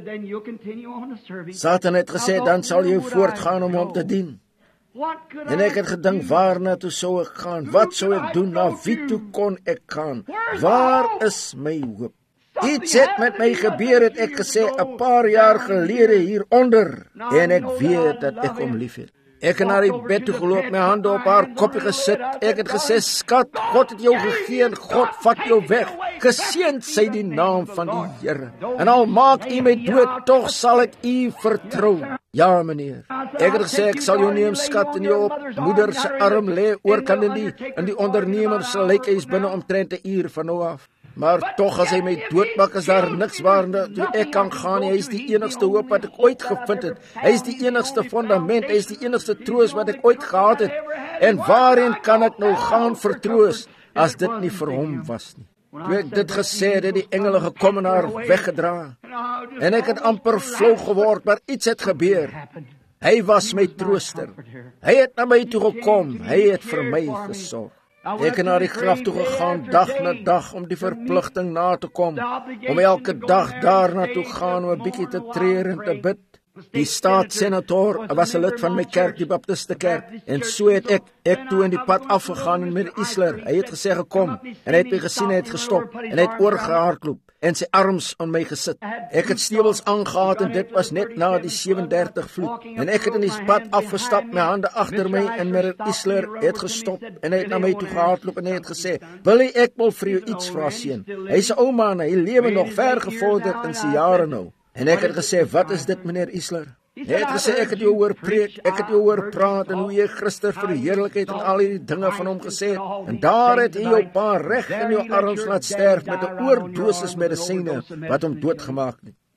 Satan het gesê, dan sal jy voortgaan om hom te dien. En ek het gedink, waarna toe sou ek gaan? Wat sou ek doen? Na wie toe kon ek gaan? Waar is my hoop? Iets het met my gebeur, het ek gesê, 'n paar jaar gelede hieronder, en ek weet dat ek hom lief het. Ek het na die bed toe geloop, my hande op haar koppie gesit. Ek het gesê, skat, God het jou gegee en God vat jou weg. Geseënd sy die naam van die Here. En al maak u my dood, tog sal ek u vertrou. Ja, meneer. Ek het gesê, ek sal jou neem, skat, in jou op moeder se arm lê, oorkant in die, in die ondernemer se lijkhuis binne omtrent 'n uur van nou af. Maar tog as hy my doodmaak, is daar niks waarna toe ek kan gaan nie. Hy is die enigste hoop wat ek ooit gevind het. Hy is die enigste fundament, hy is die enigste troos wat ek ooit gehad het. En waarheen kan ek nou gaan vir troos, as dit nie vir hom was nie? Toe ek dit gesê het, het die engele gekom en haar weggedra. En ek het amper flou geword, maar iets het gebeur. Hy was my trooster. Hy het na my toe gekom, hy het vir my gesorg. Ek het na die graf toe gegaan, dag na dag, om die verpligting na te kom, om elke dag daar na toe gaan, om 'n bietjie te treur en te bid. Die staatssenator was 'n lid van my kerk, die Baptiste kerk, en so het ek, ek toe in die pad afgegaan en met Isler. Hy het gesê gekom, en hy het my gesien, hy het gestop, en hy het oorgehardloop, en sy arms aan my gesit. Ek het stewels aangehaat, en dit was net na die sewendertig vloed, en ek het in die pad afgestap, my hande agter my, en met Isler het gestop, en hy het na my toe gehardloop, en hy het gesê, Billy, ek wil vir jou iets vra, seun. Hy's 'n ou man, hy lewe nog ver gevorderd in sy jare nou. En ek het gesê, wat is dit, meneer Isler? Hy het gesê, ek het jou hoor preek, ek het jou hoor praat, en hoe jy Christus vir die heerlikheid en al die dinge van hom gesê het. En daar het hy jou pa reg in jou arms laat sterf met 'n oordosis medisyne wat hom doodgemaak het.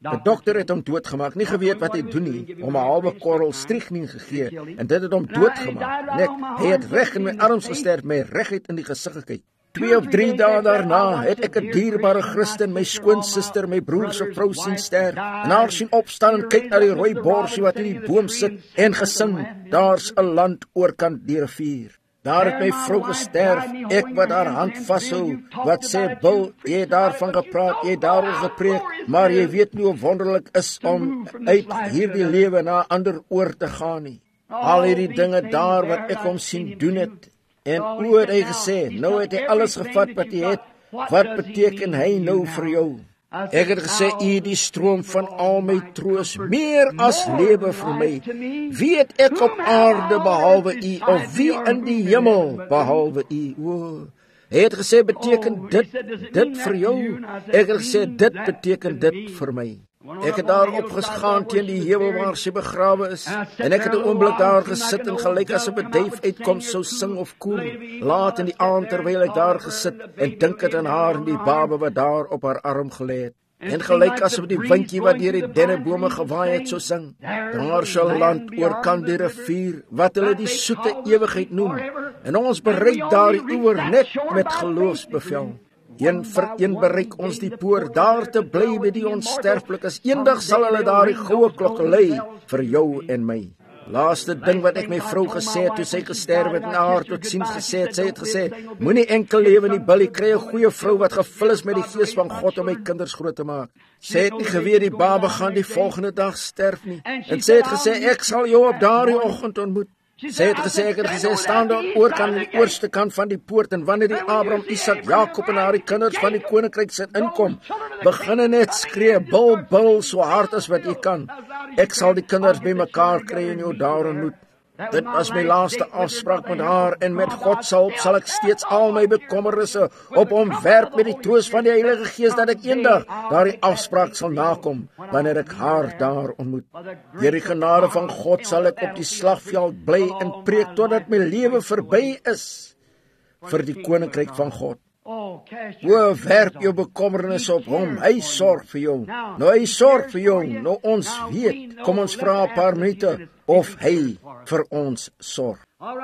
Die dokter het hom doodgemaak, nie geweet wat hy doen nie, om 'n halwe korrel strychnine gegee, en dit het hom doodgemaak. Net, hy het reg in my arms gesterf, my reguit in die gesig gekyk. Twee of drie dae daarna het ek 'n dierbare Christen, my skoonsister, my broer se vrou sien sterf, en haar sien opstaan en kyk na die rooi borsie wat in die boom sit, en gesing, daar's 'n land oorkant die rivier. Daar het my vrou gesterf, ek wat haar hand vashou, wat sê, Bill, jy het daarvan gepraat, jy het daaroor gepreek, maar jy weet nie hoe wonderlik is om uit hierdie lewe na 'n ander oor te gaan nie. Al hierdie dinge daar wat ek hom sien doen het, en o het hy gesê, nou het hy alles gevat wat hy het, wat beteken hy nou vir jou? Ek het gesê, u die stroom van al my troos, meer as lewe vir my. Wie het ek op aarde behalwe u, of wie in die hemel behalwe u? O, hy het gesê, beteken dit, dit vir jou? Ek het gesê, dit beteken dit vir my. Ek het daar opgesgaan teen die heuwel waar sy begrawe is, en ek het 'n oomblik daar gesit en gelyk as 'n beduif uitkom sou sing of koel, laat in die aand terwyl ek daar gesit en dink het aan haar en die babe wat daar op haar arm gelê het, en gelyk as op die windjie wat deur die dennebome gewaai het sou sing, daar sal land oorkant die rivier, wat hulle die soete ewigheid noem, en ons bereik daar die oewer net met geloofsbevel. Een vir een bereik ons die poort, daar te bly by die onsterflikes. Eendag sal hulle daar die goue klok lei vir jou en my. Laaste ding wat ek my vrou gesê het toe sy gesterf het en haar tot siens gesê het, sy het gesê, moenie enkel lewe nie, Billy, kry 'n goeie vrou wat gevul is met die gees van God om my kinders groot te maak. Sy het nie geweet die baba gaan die volgende dag sterf nie, en sy het gesê, ek sal jou op daardie oggend ontmoet. Sy het gesê, ek het gesê, staan daar oorkant aan die oorste kant van die poort, en wanneer die Abraham, Isak, Jakob en haar die kinders van die koninkryk sin inkom, begin net skree, bil, bil, so hard as wat jy kan. Ek sal die kinders by mekaar kry en jou daar ontmoet. Dit was my laaste afspraak met haar, en met God se hulp sal ek steeds al my bekommernisse op hom werp met die troos van die Heilige Gees, dat ek eendag daardie afspraak sal nakom, wanneer ek haar daar ontmoet. Deur die genade van God sal ek op die slagveld bly en preek totdat my lewe verby is vir die koninkryk van God. O, werp jou bekommernis op hom, hy sorg vir jou. Nou hy sorg vir jou, nou ons weet, kom ons vra 'n paar minute of hy vir ons sorg.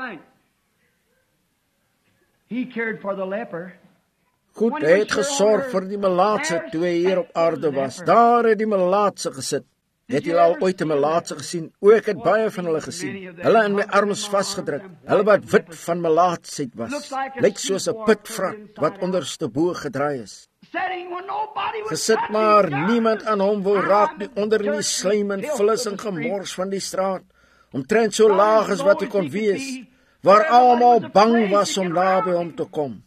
Goed, hy het gesorg vir die melaatse toe hy hier op aarde was. Daar het die melaatse gesit. Het jy al ooit 'n melaatse gesien? O, ek het baie van hulle gesien. Hulle in my arms vasgedruk. Hulle wat wit van melaatsheid was. Lyk soos 'n pitvrak wat onderste bo gedraai is. Gesit maar niemand aan hom wil raak nie, onder in die slijm en vullis en gemors van die straat. Omtrent so laag as wat hy kon wees, waar almal bang was om naby hom te kom.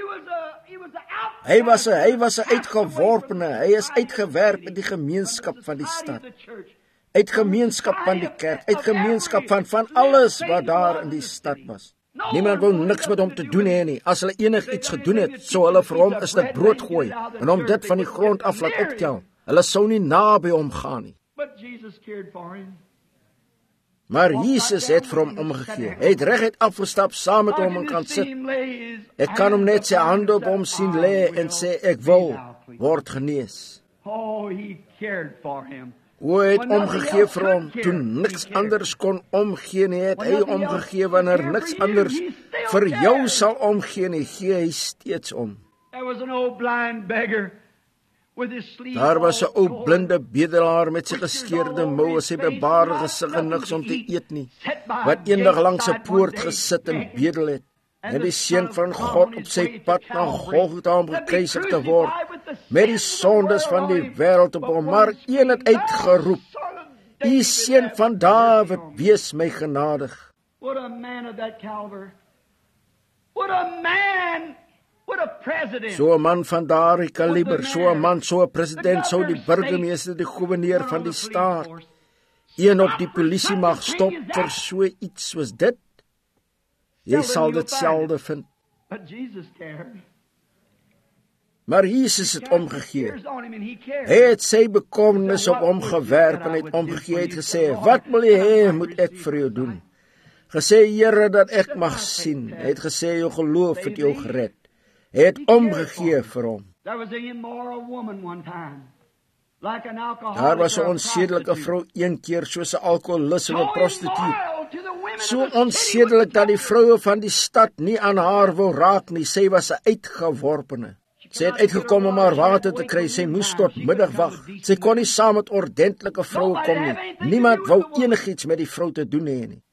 Hy was 'n hy was 'n uitgeworpene, hy is uitgewerp in die gemeenskap van die stad. Uit gemeenskap van die kerk, uit gemeenskap van van alles wat daar in die stad was. Niemand wou niks met hom te doen hê nie. As hulle enigiets gedoen het, sou hulle vir hom is dit brood gooi en hom dit van die grond af laat optel. Hulle sou nie naby hom gaan nie. Maar Jesus het vir hom omgegee. Hy het reguit afgestap saam met hom en kan sit. Ek kan hom net sy hande op hom sien lê en sê, ek wil word genees. O, hy het omgegee vir hom, toe niks anders kon omgee nie, het hy omgegee wanneer niks anders vir jou sal omgee nie, gee hy steeds om. Daar was 'n ou blinde bedelaar met sy geskeurde mou en sy bebaarde gesig en niks om te eet nie, wat eendag langs 'n poort gesit en bedel het. En die seun van God op sy pad na Golgotha om gekruisig te word, met die sondes van die wêreld op hom, maar een het uitgeroep, U seun van Dawid, wees my genadig. What a man of that caliber. What a man. So 'n man van daardie kaliber, so 'n man, so 'n president, sou die burgemeester, die goewerneur van die staat, een op die polisie mag stop vir so iets soos dit. Jy sal dit selde vind. Maar Jesus het omgegee. Hy het sy bekommernis op hom gewerp en hy het omgegee, het gesê, wat wil jy hê moet ek vir jou doen? Gesê, Here, dat ek mag sien. Hy het gesê, jou geloof het jou gered. Hy het omgegee vir hom. Daar was 'n onsedelike vrou een keer soos 'n alkoholist en 'n prostituut. So onsedelik dat die vroue van die stad nie aan haar wou raak nie. Sy was 'n uitgeworpene. Sy het uitgekom om haar water te kry. Sy moes tot middag wag. Sy kon nie saam met ordentlike vroue kom nie. Niemand wou enigiets met die vrou te doen hê nie.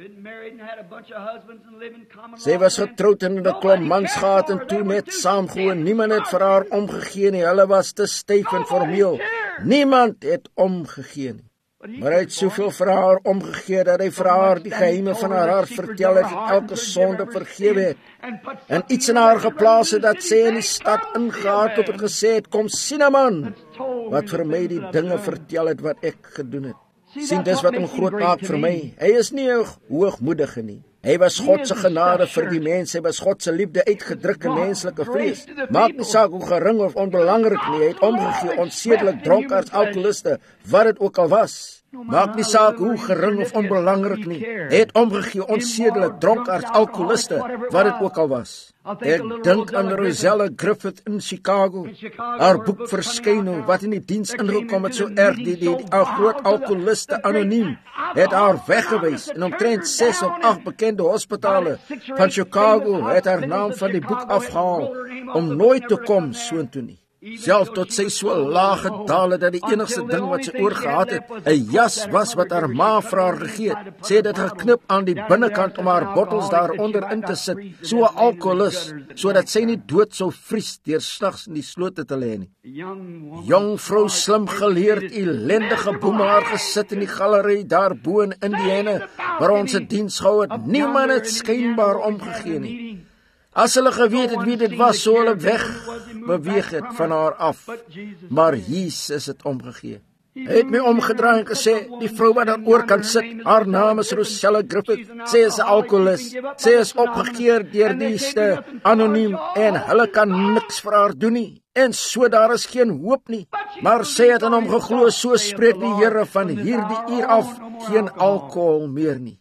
Sy was getroud en 'n klomp mans gehad en toe net saamgewoon. Niemand het vir haar omgegee nie. Hulle was te styf en formeel. Niemand het omgegee nie. Maar hy het soveel vir haar omgegee dat hy vir haar die geheime van haar hart vertel het en elke sonde vergewe het. En iets in haar geplaas het dat sy in die stad ingehaat het en gesê het, kom sien 'n man wat vir my die dinge vertel het wat ek gedoen het. Sien, dis wat hom groot maak vir my. Hy is nie 'n hoogmoedige nie. Hy was God se genade vir die mens. Hy was God se liefde uitgedruk in menslike vlees. Maak nie saak hoe gering of onbelangrik nie. Hy het omgegee, onsedelik, dronkaards, alkoholiste, wat dit ook al was. Maak nie saak hoe gering of onbelangrik nie. Hy het omgegee, onsedelik, dronkaards, alkoholiste, wat dit ook al was. Ek dink aan Rosella Griffith in Chicago. Haar boek verskyn wat in die diens ingekom het so erg die die, die ou groot alkoholiste anoniem het haar weggewys en omtrent ses of agt bekende hospitale van Chicago het haar naam van die boek afgehaal om nooit te kom soontoe nie. Self tot sy so laag gedaal het dat die enigste ding wat sy oorgehad het 'n jas was wat haar ma vir haar gegee het. Sy het dit geknip aan die binnekant om haar bottels daaronder in te sit, so 'n alkoholist, sodat sy nie dood sou vries deur snags in die slote te lê nie. Jong vrou, slim geleerd, ellendige boemaar gesit in die galery daar bo in Indiana, waar ons 'n diens gehou het. Niemand het skynbaar omgegee nie. As hulle geweet het wie dit was, sou hulle weg beweeg het van haar af. Maar Jesus het omgegee. Hy het my omgedraai en gesê, die vrou wat daar oor kan sit, haar naam is Rosella Griffith, sy is 'n alkoholist, sy is opgekeer deur die ste anoniem en hulle kan niks vir haar doen nie. En so daar is geen hoop nie. Maar sy het aan hom geglo, so spreek die Here van hierdie uur af, geen alkohol meer nie.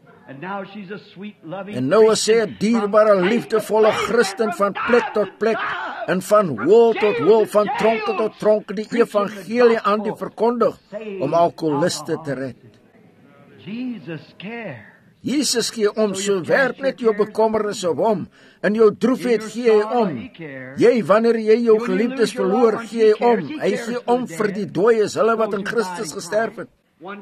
En nou is sy 'n dierbare, liefdevolle Christen van plek tot plek en van hoel tot hoel, van tronke tot tronke, die evangelie aan die verkondig om alkoholiste te red. Jesus gee om, so werp net jou bekommernis op hom. In jou droefheid gee hy om. Jy, wanneer jy jou geliefdes verloor, gee hy om. Hy gee om vir die dooies, hulle wat in Christus gesterf het.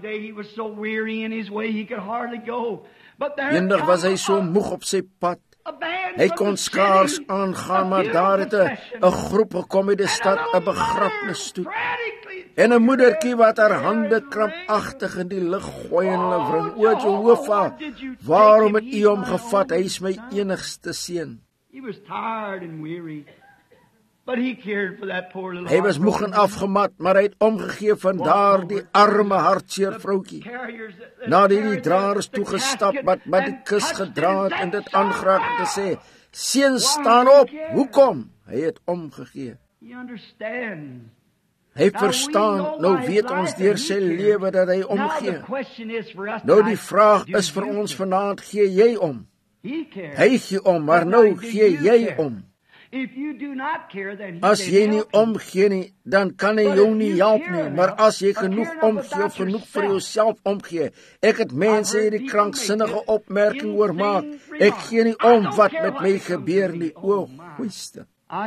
Eendag was hy so moeg op sy pad. Hy kon skaars aangaan, maar daar het 'n groep gekom uit die stad, 'n begrafnisstoet. En 'n moedertjie wat haar hande krampagtig in die lug gooi en hulle wring, o Jehovah, waarom het U hom gevat? Hy is my enigste seun. Hy was moeg en afgemat, maar hy het omgegee van daar die arme hartseer vroutjie. Nadat hy die draers toegestap wat met die kus gedra het en dit aangeraak en gesê, seun, staan op, hoekom? Hy het omgegee. Hy verstaan, nou weet ons deur sy lewe dat hy omgee. Nou die vraag is vir ons vanaand, gee jy om? Hy gee om, maar nou gee jy om. As jy nie omgee nie, dan kan hy jou nie help nie, maar as jy genoeg omgee of genoeg vir jouself omgee, ek het mense hierdie kranksinnige opmerking oor maak, ek gee nie om wat met my gebeur nie, o goeiste.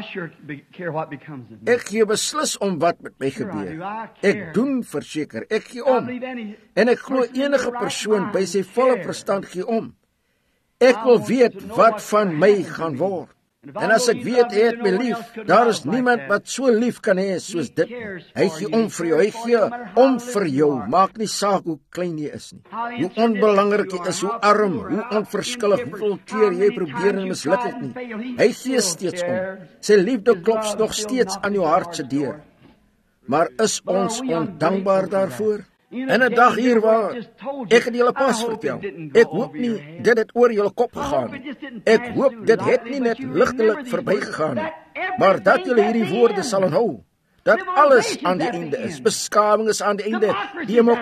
Ek gee beslis om wat met my gebeur. Ek doen verseker, ek gee om. En ek glo enige persoon by sy volle verstand gee om. Ek wil weet wat van my gaan word. En as ek weet hy het my lief, daar is niemand wat so lief kan hê soos dit. Hy gee om vir jou, hy gee om vir jou, maak nie saak hoe klein jy is nie. Hoe onbelangrik jy is, hoe arm, hoe onverskillig, hoeveel keer jy probeer en misluk het nie. Hy gee steeds om. Sy liefde klop nog steeds aan jou hart se deur. Maar is ons ondankbaar daarvoor? En 'n dag hier waar ek het julle pas vertel. Ek hoop nie dit het oor julle kop gegaan nie. Ek hoop dit het nie net ligtelik verbygegaan nie. Maar dat julle hierdie woorde sal onthou. Dat alles aan die einde is. Beskawing is aan die einde.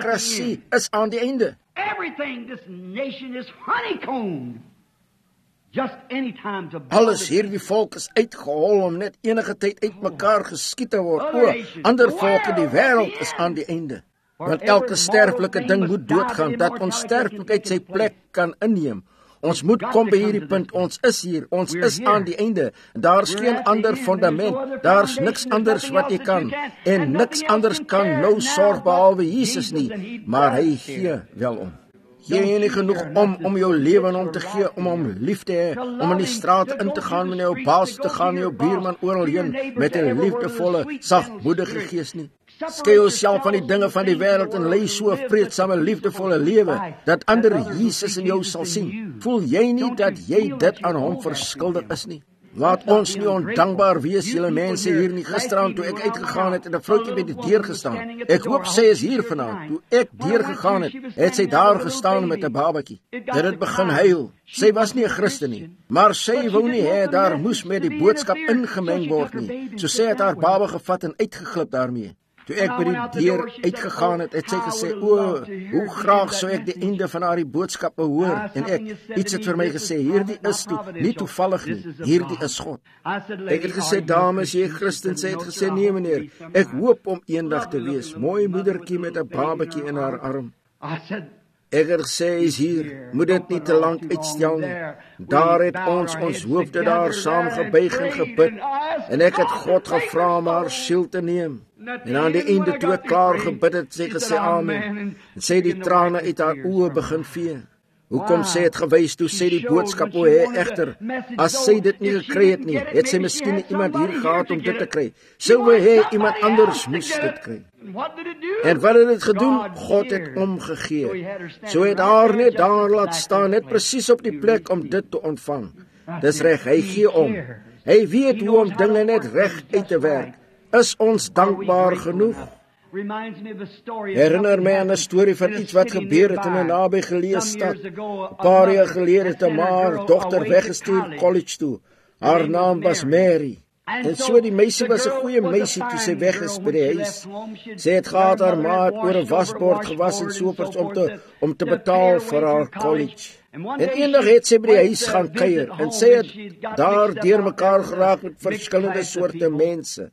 Demokrasie is aan die einde. Everything, this nation is honeycombed. Just any time to Alles hierdie volk is uitgehol om net enige tyd uitmekaar geskiet te word. O, ander volke, die wêreld is aan die einde. Want elke sterflike ding moet doodgaan, dat onsterflikheid sy plek kan inneem. Ons moet kom by hierdie punt, ons is hier, ons is aan die einde. Daar's geen ander fundament, daar's niks anders wat jy kan, en niks anders kan nou sorg behalwe Jesus nie, maar hy gee wel om. Jy het nie genoeg om om jou lewe aan hom te gee, om hom lief te hê, om in die straat in te gaan, met jou baas te gaan, jou buurman oral heen, met 'n liefdevolle, sagmoedige gees nie. Skei jouself van die dinge van die wêreld en lei so 'n vreedsame, liefdevolle lewe, dat ander Jesus in jou sal sien. Voel jy nie dat jy dit aan hom verskuldig is nie? Laat ons nie ondankbaar wees, julle mense hier nie. Gisteraan toe ek uitgegaan het en 'n vroutjie by die deur gestaan. Ek hoop sy is hier vanaand. Toe ek deur gegaan het, het sy daar gestaan met 'n babatjie. Dit het begin huil. Sy was nie 'n Christen nie, maar sy wou nie hê daar moes met die boodskap ingemeng word nie. So sy het haar baba gevat en uitgeglip daarmee. Toe ek by die deur uitgegaan het, het sy gesê, o, hoe graag sou ek die einde van haar boodskap hoor. En ek, iets het vir my gesê, hierdie is toe, nie toevallig nie, hierdie is God. Ek het gesê, dames, jy Christen, sy het gesê, nee meneer, ek hoop om eendag te wees, mooi moedertjie met 'n babatjie in haar arm. Ek het gesê, hy is hier, moet dit nie te lank uitstel nie. Daar het ons ons hoofde daar saam gebuig en gebid, en ek het God gevra om haar siel te neem. En aan die einde toe ek klaar gebid het, sê gesê amen, en sê die trane uit haar oë begin vee. Hoekom sy het gewys toe sê die boodskap o hy egter, as sy dit nie gekry het nie, het sy miskien nie iemand hier gehad om dit te kry. Sou hy iemand anders moes dit kry. En wat het dit gedoen? God het omgegee. So het haar net daar laat staan, net presies op die plek om dit te ontvang. Dis reg, hy gee om. Hy weet hoe om dinge net reg uit te werk. Is ons dankbaar genoeg? Herinner my aan 'n storie van iets wat gebeur het in 'n nabygeleë stad. 'n Paar jaar gelede het 'n ma dogter weggestuur college toe. Haar naam was Mary. En so die meisie was 'n goeie meisie toe sy weg is by die huis. Sy het gehad haar ma het oor 'n wasbord gewas en sopers om te om te betaal vir haar college. En eendag het sy by die huis gaan kuier en sy het daar deurmekaar geraak met verskillende soorte mense.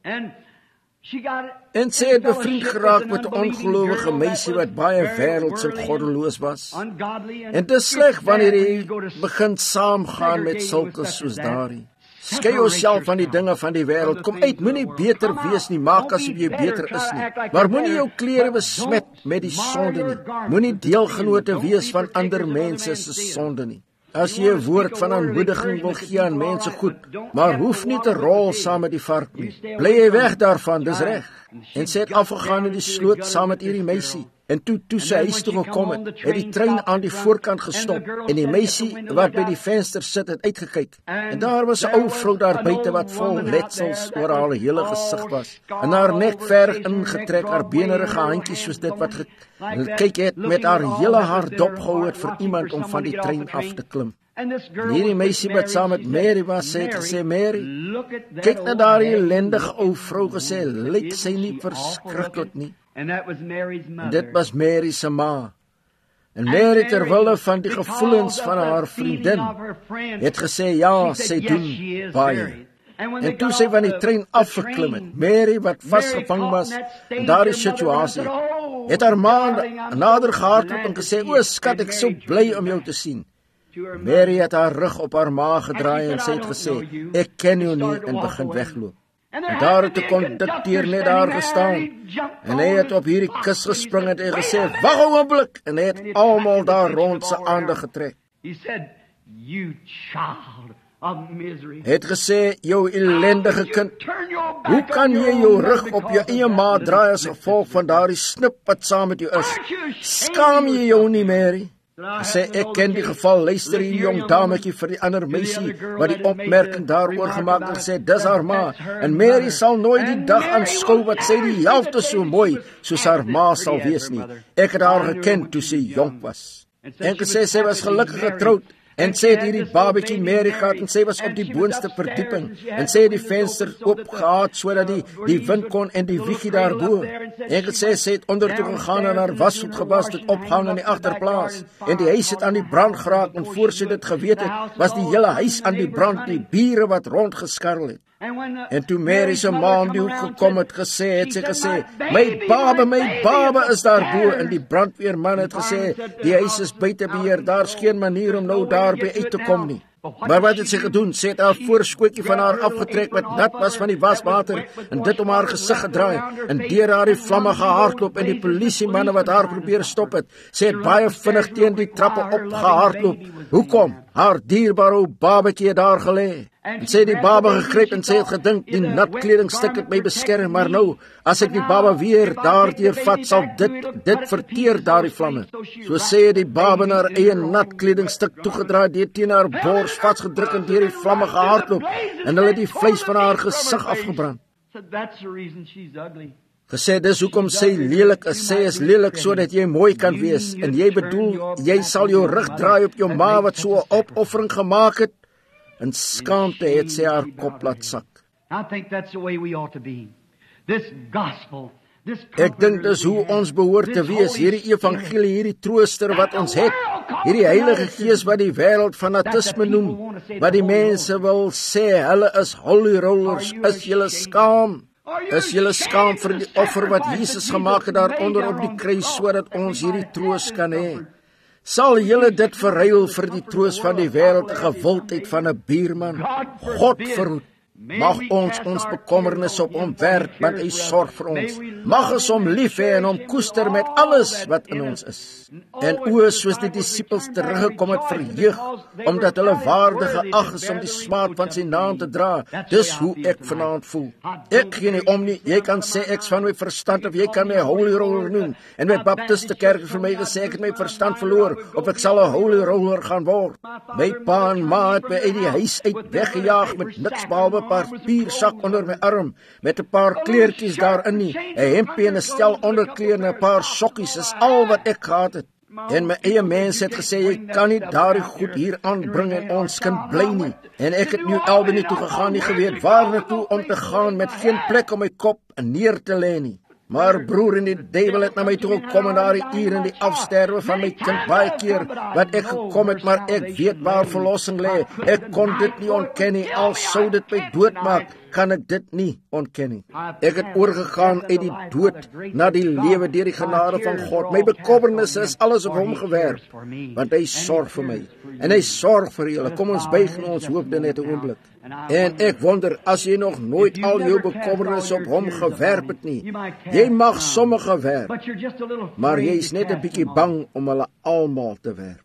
En sy het bevriend geraak met 'n ongelowige meisie wat baie wêrelds en goddeloos was. En dit is sleg wanneer jy begin saamgaan met sulke soos daardie. Skei jouself van die dinge van die wêreld. Kom uit, moenie beter wees nie, maak asof jy beter is nie. Maar moenie jou klere besmet met die sonde nie. Moenie deelgenote wees van ander mense se sonde nie. As jy 'n woord van aanmoediging wil gee aan mense, goed, maar hoef nie te rol saam met die vark nie. Bly jy weg daarvan, dis reg. En sy het afgegaan in die sloot saam met hierdie meisie. En toe toe sy huis toe gekom het, het die trein aan die voorkant gestop en die meisie wat by die venster sit het uitgekyk. En daar was 'n ou vrou daar buite wat vol letsels oor haar hele gesig was. En haar nek ver ingetrek, haar benerige handjies soos dit wat gekyk het met haar hele hart dopgehou het vir iemand om van die trein af te klim. En hierdie meisie wat saam met Mary was, sê het gesê, Mary, kyk na daardie ellendige ou vrou, gesê, lyk sy nie verskriklik nie. En dit was Mary se ma. En Mary, terwille van die gevoelens van haar vriendin, het gesê, ja, sy doen baie. En toe sy van die trein afgeklim het, Mary, wat vasgevang was in daardie situasie, het haar ma nader gehardloop en gesê, o skat, ek is so bly om jou te sien. Mary het haar rug op haar ma gedraai en sy het gesê, ek ken jou nie, en begin wegloop. En daar het 'n kondukteur net daar gestaan, en hy het op hierdie kus gespring en hy gesê, wag 'n oomblik, en hy het almal daar rond se aandag getrek. Hy het gesê, jou ellendige kind, hoe kan jy jou rug op jou eie ma draai as gevolg van daardie snip wat saam met jou is? Skaam jy jou nie, Mary? Hy sê, ek ken die geval, luister hier jong dametjie vir die ander meisie, wat die opmerking daaroor gemaak en gesê, dis haar ma, en Mary sal nooit die dag aanskou wat sy die helfte so mooi, soos haar ma sal wees nie. Ek het haar geken toe sy jonk was. En gesê, sy was gelukkig getroud, En sy het hierdie babatjie Mary gehad, en sy was op die boonste verdieping, en sy het die venster oopgehad, sodat die, die wind kon en die wieggie daarbo. En het sê, sy het ondertoe gegaan en haar wasgoed gewas, het ophang in die agterplaas, en die huis het aan die brand geraak, en voor sy dit geweet het, was die hele huis aan die brand, die bure wat rondgeskarrel het. En toe Mary se ma om die hoek gekom het, gesê, het sy gesê, my baba, my baba is daarbo, en die brandweerman het gesê, die huis is buite beheer, daar's geen manier om nou daarby uit te kom nie. Maar wat het sy gedoen? Sy het haar voorskootjie van haar afgetrek wat nat was van die waswater en dit om haar gesig gedraai en deur haar die vlamme gehardloop en die polisiemanne wat haar probeer stop het. Sy het baie vinnig teen die trappe opgehardloop. Hoekom? Haar dierbare babatjie het daar gelê. En sy het die baba gegryp en sy het gedink die nat kledingstuk het my beskerm, maar nou, as ek die baba weer daardeur vat, sal dit, dit verteer daar die vlamme. So sê het die baba na haar eie nat kledingstuk toegedraai, die teen haar bors vastgedruk en deur die vlamme gehardloop, en hulle het die vleis van haar gesig afgebrand. Gesê, dis hoekom sy lelik is, sy is lelik sodat jy mooi kan wees, en jy bedoel, jy sal jou rug draai op jou ma wat so 'n opoffering gemaak het, en skaamte het sy haar kop laat sak. Ek dink dis hoe ons behoort te wees, hierdie evangelie, hierdie trooster wat ons het, hierdie Heilige Gees wat die wêreld fanatisme noem, wat die mense wil sê, hulle is holy rollers, is julle skaam? Is julle skaam vir die offer wat Jesus gemaak het daaronder op die kruis, sodat ons hierdie troos kan hê? Sal julle dit verruil vir die troos van die wêreld, die gewildheid van 'n buurman? God verhoed. Mag ons ons bekommernis op hom werp, want hy sorg vir ons. Mag ons hom lief hê en hom koester met alles wat in ons is. En o, soos die disippels teruggekom het verheug, omdat hulle waardig geag is om die smaad van sy naam te dra. Dis hoe ek vanaand voel. Ek gee nie om nie, jy kan sê ek's van my verstand, of jy kan my holy roller noem. En my baptiste kerk vir my gesê ek het my verstand verloor, of ek sal 'n holy roller gaan word. My pa en ma het my uit die huis uit weggejaag met niks behalwe papiersak onder my arm, met 'n paar kleertjies daarin nie, 'n hempie en 'n stel onderklere en 'n paar sokkies, is al wat ek gehad het. En my eie mens het gesê, jy kan nie daardie goed hier aanbring en ons kan bly nie. En ek het New Albany toe gegaan, nie geweet waar naartoe om te gaan, met geen plek om my kop neer te lê nie. Maar broer en die duiwel het na my toe gekom in daardie uur in die afsterwe van my kind baie keer wat ek gekom het, maar ek weet waar verlossing lê. Ek kon dit nie ontken nie, al sou dit my doodmaak, kan ek dit nie ontken nie. Ek het oorgegaan uit die dood na die lewe deur die genade van God. My bekommernisse is alles op hom gewerp, want hy sorg vir my, en hy sorg vir julle. Kom ons buig ons hoofde net 'n oomblik. En ek wonder, as jy nog nooit al jou bekommernisse op hom gewerp het nie, jy mag sommige werp, maar jy is net 'n bietjie bang om hulle almal te werp.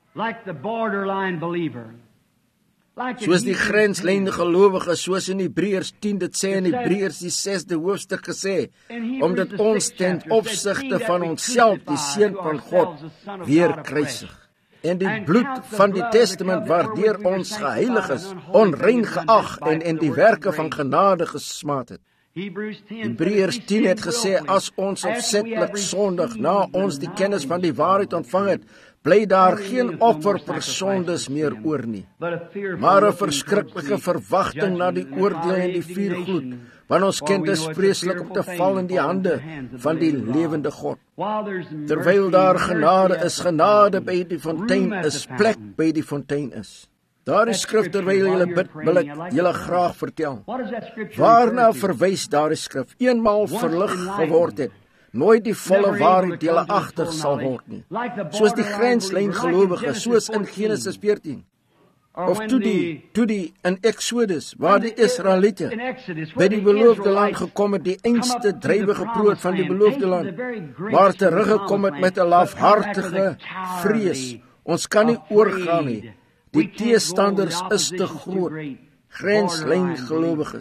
Soos die grenslyn gelowige, soos in Hebreërs tien dit sê in Hebreërs die sesde hoofstuk gesê, omdat ons ten opsigte van onsself die seun van God weer kruisig. En die bloed van die testament waardeur ons geheilig is, onrein geag en en die werke van genade gesmaad het. Hebreërs tien het gesê, as ons opsetlik sondig na ons die kennis van die waarheid ontvang het, bly daar geen offer vir sondes meer oor nie, maar 'n verskriklike verwagting na die oordeel en die vuurgloed, want ons ken dis vreeslik om te val in die hande van die lewende God. Terwyl daar genade is, genade by die fontein is, plek by die fontein is. Daardie skrif, terwyl julle bid, wil ek julle graag vertel. Waarna verwys daardie skrif? Eenmaal verlig geword het, nooit die volle waarheid julle agter sal word nie. Soos die grenslyn gelowige, soos in Genesis veertien. Of toe die, toe die in Exodus, waar die Israeliete by die beloofde land gekom het, die einste drywige brood van die beloofde land, maar teruggekom het met 'n lafhartige vrees. Ons kan nie oorgaan nie. Die teestanders is te groot. Grenslyn gelowiges.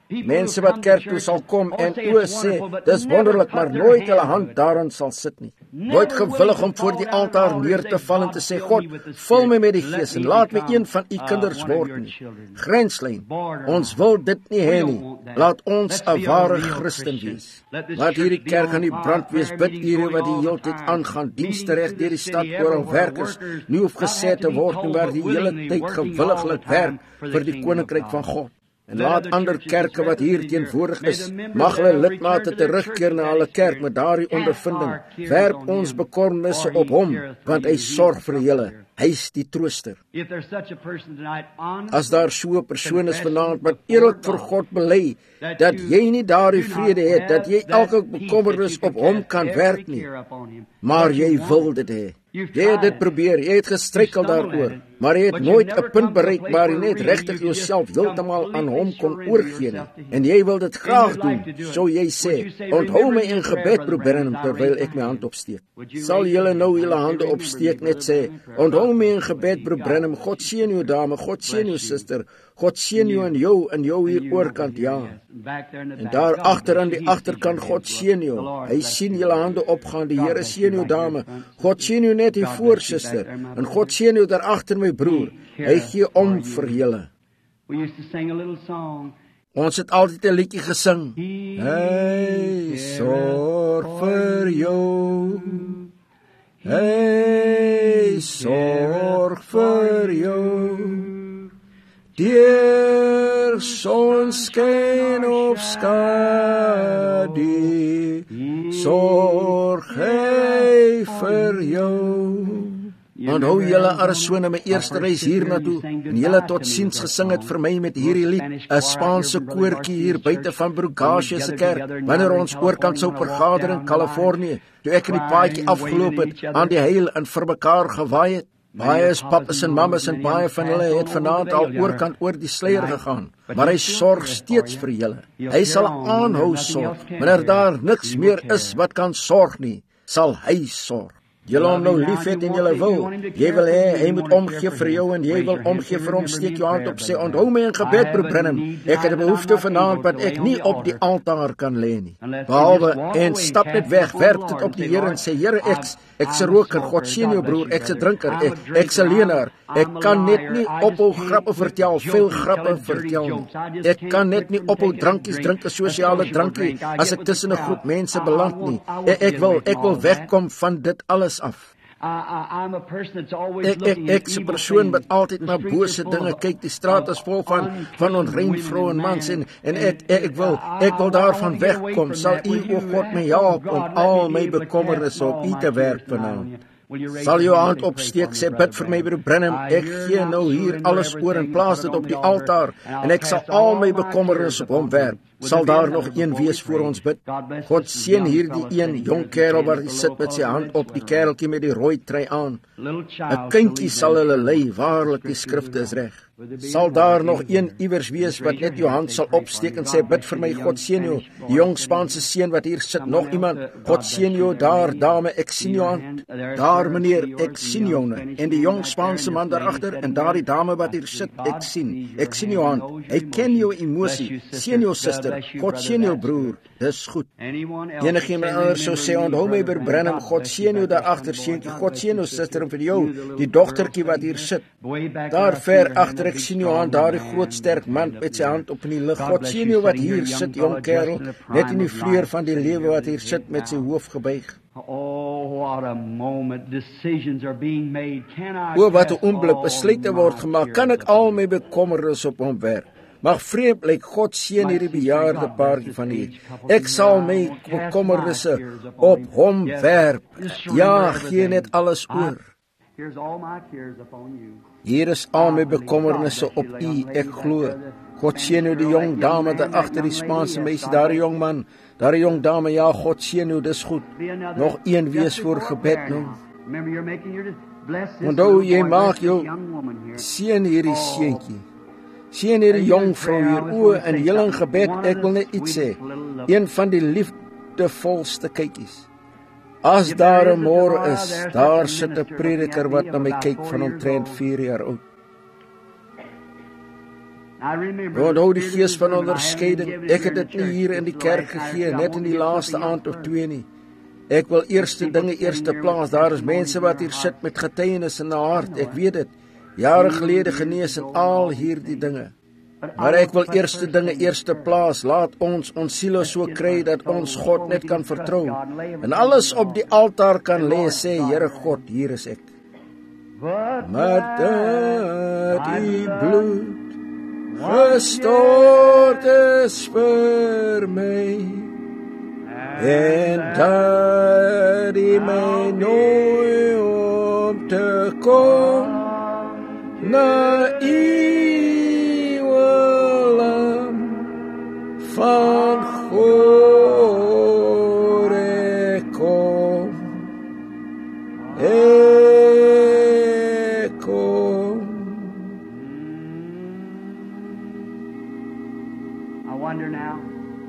Mense wat kerk toe sal kom en o sê, dis wonderlik, maar nooit hulle hand daarin sal sit nie. Nooit gewillig om voor die altaar neer te val en te sê, God, vul my met die Gees en laat my een van u kinders word nie. Grenslyn, ons wil dit nie hê nie. Laat ons 'n ware Christen wees. Laat hierdie kerk aan die brand wees, bid ure wat die hele tyd aangaan, dienste reg deur die stad oral werkers, nie hoef gesê te word nie, maar die hele tyd gewilliglik werk vir die koninkryk van God. En laat ander kerke wat hier teenwoordig is, mag hulle lidmate terugkeer na hulle kerk met daardie ondervinding. Werp ons bekommernisse op hom, want hy sorg vir julle. Hy is die trooster. As daar so 'n persoon is vanaand wat eerlik vir God bely, dat jy nie daardie vrede het, dat jy elke bekommernis op hom kan werp nie, maar jy wil dit hê. Jy het dit probeer, jy het gestruikel daaroor, maar jy het nooit 'n punt bereik waar jy net regtig jouself heeltemal aan hom kon oorgee nie. En jy wil dit graag doen, so jy sê, onthou my in gebed, broer Branham, terwyl ek my hand opsteek. Sal julle nou julle hande opsteek, net sê, onthou my in gebed, broer Branham, God seën jou dame, God seën jou suster, God seën jou en jou en jou hier oorkant, ja. En daar agter aan die agterkant, God seën jou. Hy sien julle hande opgaan, die Here seën jou dame. God seën jou net hier voor, suster. En God seën jou daar agter, my broer. Hy gee om vir julle. Ons het altyd 'n liedjie gesing. Hy sorg vir jou. Hy sorg vir jou. Deur sonskyn of skadu, sorg hy vir jou. Onthou julle Arizona, my eerste reis hiernatoe, en julle totsiens gesing het vir my met hierdie lied, 'n Spaanse koortjie hier buite van Brugasia se kerk, wanneer ons oorkant sou vergader in Kalifornië, toe ek in die paadjie afgeloop het, aan die heil en vir mekaar gewaai het. Baie is pappas en mammas en baie van hulle het vanaand al oorkant oor die sluier gegaan, maar hy sorg steeds vir julle. Hy sal aanhou sorg. Wanneer daar niks meer is wat kan sorg nie, sal hy sorg. Julle hom nou lief het en julle wil, jy wil hê, hy moet omgee vir jou en jy wil omgee vir hom, steek jou hand op, sê, onthou my in gebed, broer Branham, ek het 'n behoefte vanaand wat ek nie op die altaar kan lê nie. Behalwe, en stap net weg, werp dit op die Here en sê, Here, ek, ek se roker, God seën jou broer, ek se drinker, ek, ek se leenaar, ek kan net nie ophou grappe vertel, veel grappe vertel nie. Ek kan net nie ophou drankies drink, 'n sosiale drankie, as ek tussen 'n groep mense beland nie. Ek, ek wil, ek wil wegkom van dit alles af. Ek ek ek se persoon wat altyd na bose dinge kyk. Die straat is vol van van onrein vroue en mans en en ek ek, ek wil ek wil daarvan wegkom. Sal U, o God, my help om al my bekommernisse op U te werp vanaand. Sal jou hand opsteek, sê, bid vir my, broer Branham, ek gee nou hier alles oor en plaas dit op die altaar en ek sal al my bekommernisse op hom werp. Sal daar nog een wees voor ons bid? God seën hierdie een jong kerel waar hy sit met sy hand op, die kereltjie met die rooi trui aan. 'n Kindjie sal hulle lei, waarlik die skrifte is reg. Sal daar nog een iewers wees wat net jou hand sal opsteek en sê, bid vir my, God seën jou, die jong Spaanse seun wat hier sit, nog iemand, God seën jou, daar dame, ek sien jou hand, daar meneer, ek sien jou, en die jong Spaanse man daar agter, en daar die dame wat hier sit, ek sien, ek sien jou hand, hy ken jou emosie, seën jou suster, God seën jou broer, dis goed. Enige iemand anders sou sê, onthou my, broer Branham, God seën jou daar agter, seentjie, God seën jou suster, en vir jou, die dogtertjie wat hier sit, daar ver agter, ek sien jou hand, daar die groot sterk man met sy hand op in die lug. God sien jou wat hier sit, jong kerel, net in die vleur van die lewe wat hier sit met sy hoof gebuig. O, wat 'n oomblik, besluite word gemaak, kan ek al my bekommernisse op hom werp. Mag vreemd lyk, God seën hierdie bejaarde paartjie van hier. Ek sal my bekommernisse op hom werp. Ja, gee net alles oor. Hier is al my bekommernisse op U, ek glo. God seën nou die jong dame daar agter, die Spaanse meisie, daar die jong man, daar die jong dame, ja, God seën nou, dis goed. Nog een wees voor gebed nou. Onthou, jy maak jou, seën hierdie seentjie, seën hierdie jong vrou hier, o, in julle gebed, ek wil net iets sê, een van die liefdevolste kykies. As daar 'n môre is, daar sit 'n prediker wat na my kyk van omtrent vier jaar oud. Onthou die gees van onderskeiding. Ek het dit nie hier in die kerk gegee, net in die laaste aand of twee nie. Ek wil eerste dinge eerste plaas. Daar is mense wat hier sit met getuienis in hulle hart. Ek weet dit. Jare gelede genees en al hierdie dinge. Maar ek wil eerste dinge eerste plaas. Laat ons ons siele so kry dat ons God net kan vertrou. En alles op die altaar kan lê, sê Here God, hier is ek. Maar dat die bloed gestort is vir my, en dat die my nooi om te kom na Lam van God ek kom, ek kom. I wonder now,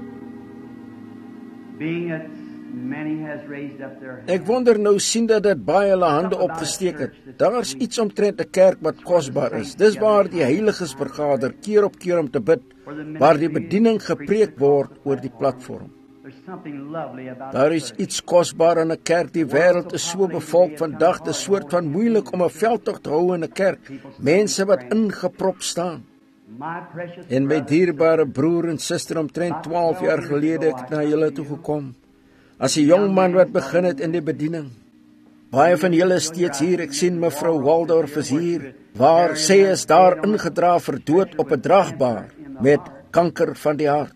being that many has raised up their hands. Ek wonder nou sien dat dit baie hulle hande opgesteek het. Daar's iets omtrent 'n kerk wat kosbaar is. Dis waar die heiliges vergader keer op keer om te bid, waar die bediening gepreek word oor die platform. Daar is iets kosbaar in 'n kerk. Die wêreld is so bevolk vandag, dit is soort van moeilik om 'n veldtog te hou in 'n kerk. Mense wat ingeprop staan. En my dierbare broer en suster, omtrent twaalf jaar gelede ek het na julle toe gekom. As 'n jong man wat begin het in die bediening. Baie van julle is steeds hier. Ek sien mevrou Waldorf is hier. Waar sy is daar ingedra vir dood op 'n dragbaar met kanker van die hart.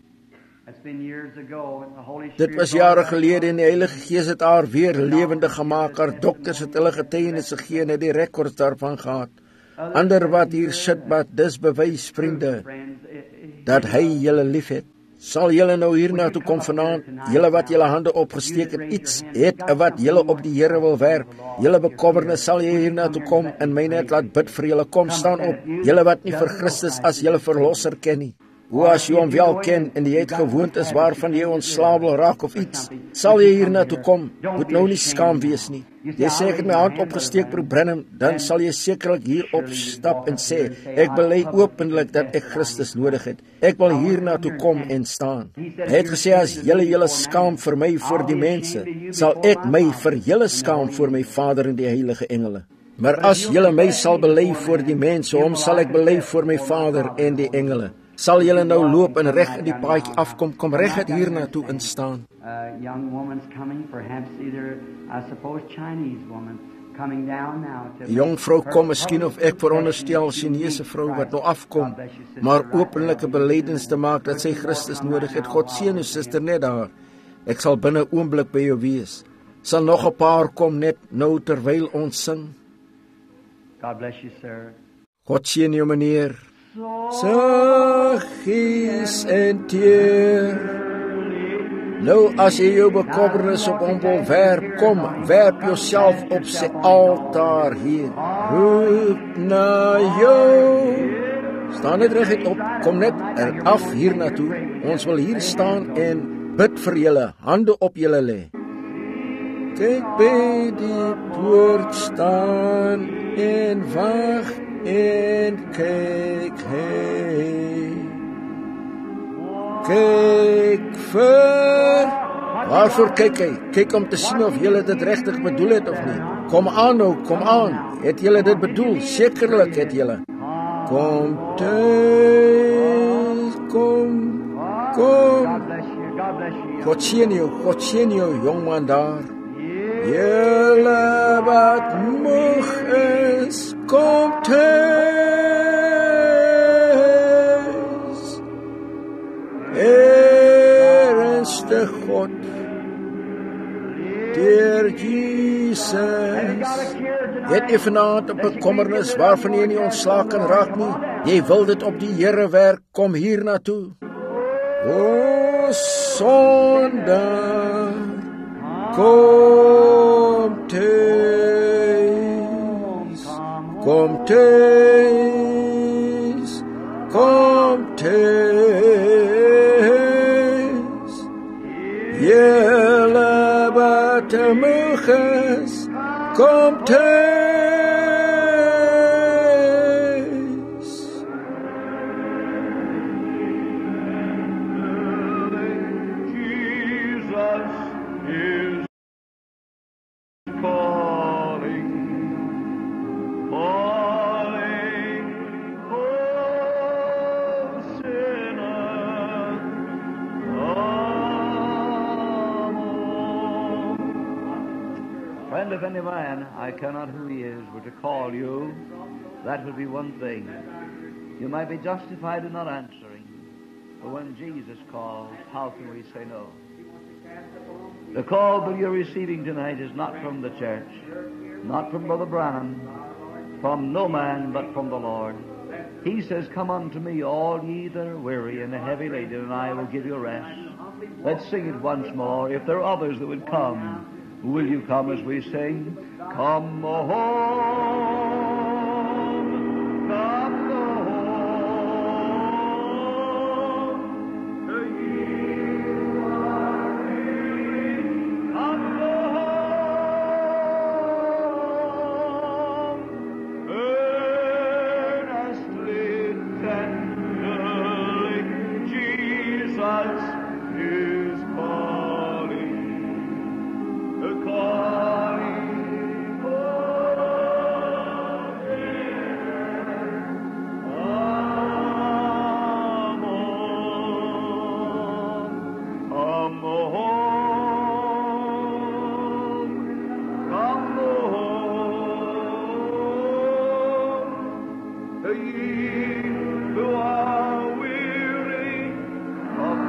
Dit was jare gelede en die Heilige Gees het haar weer lewendig gemaak. Haar dokters het hulle getuienisse gegee en het die rekords daarvan gehad. Ander wat hier sit, wat dis bewys, vriende, dat hy julle lief het. Sal julle nou hier na toe kom vanaand, julle wat julle hande opgesteek het, iets het wat julle op die Here wil werp. Julle bekommernis, sal jy hier na toe kom en my net laat bid vir julle. Kom staan op, julle wat nie vir Christus as julle verlosser ken nie. Hoe as jy hom wel ken en jy het gewoontes waarvan jy ontslae wil raak of iets, sal jy hier na toe kom. Moet nou nie skaam wees nie. Jy sê ek het my hand opgesteek, broer Branham, dan sal jy sekerlik hier opstap en sê, ek bely openlik dat ek Christus nodig het. Ek wil hier na toe kom en staan. Hy het gesê, as julle julle skaam vir my voor die mense, sal ek my vir julle skaam voor my Vader en die heilige engele. Maar as julle my sal bely voor die mense, hom sal ek bely voor my Vader en die engele. Sal julle nou loop en reg in die paadjie afkom, kom reg het hier na toe instaan. A young woman's coming, perhaps either, I suppose, Chinese woman, coming down now to... Die jong vrou kom miskien of ek veronderstel Chinese vrou wat nou afkom, maar openlike belydenis te maak dat sy Christus nodig het. God seën u suster net daar. Ek sal binne 'n oomblik by jou wees. Sal nog 'n paar kom net nou terwyl ons sing. God bless you, sir. God seën jou meneer. Saggies en teer. Nou as jy jou bekommernis op hom wil werp, kom, werp jouself op sy altaar hier. Roep na jou. Staan net reguit op, kom net af hier na toe. Ons wil hier staan en bid vir julle, hande op julle lê. Kyk by die poort staan en wag en kyk hy. Kyk vir, waarvoor kyk hy? Kyk om te sien of julle dit regtig bedoel het of nie. Kom aan nou, kom aan. Het julle dit bedoel? Sekerlik het julle. Kom thuis, kom, kom. God seën jou, God seën jou, jongman daar. Julle wat moeg is, kom thuis. Ernstig God, deur Jesus. Het jy vanaand 'n bekommernis waarvan jy nie ontslae kan raak nie? Jy wil dit op die Here werk, kom hier na toe. O sondaar, kom thuis, kom thuis, kom thuis. Julle wat moeg is, kom thuis. And if any man, I care not who he is, were to call you, that would be one thing. You might be justified in not answering. But when Jesus calls, how can we say no? The call that you're receiving tonight is not from the church, not from Brother Branham, from no man, but from the Lord. He says, come unto me, all ye that are weary and heavy laden, and I will give you rest. Let's sing it once more. If there are others that would come, will you come as we sing? Come home, come home, to ye who are weary, come home, earnestly, tenderly, Jesus is calling, the calling for sinner. Come home, come home, come home, ye who are weary, come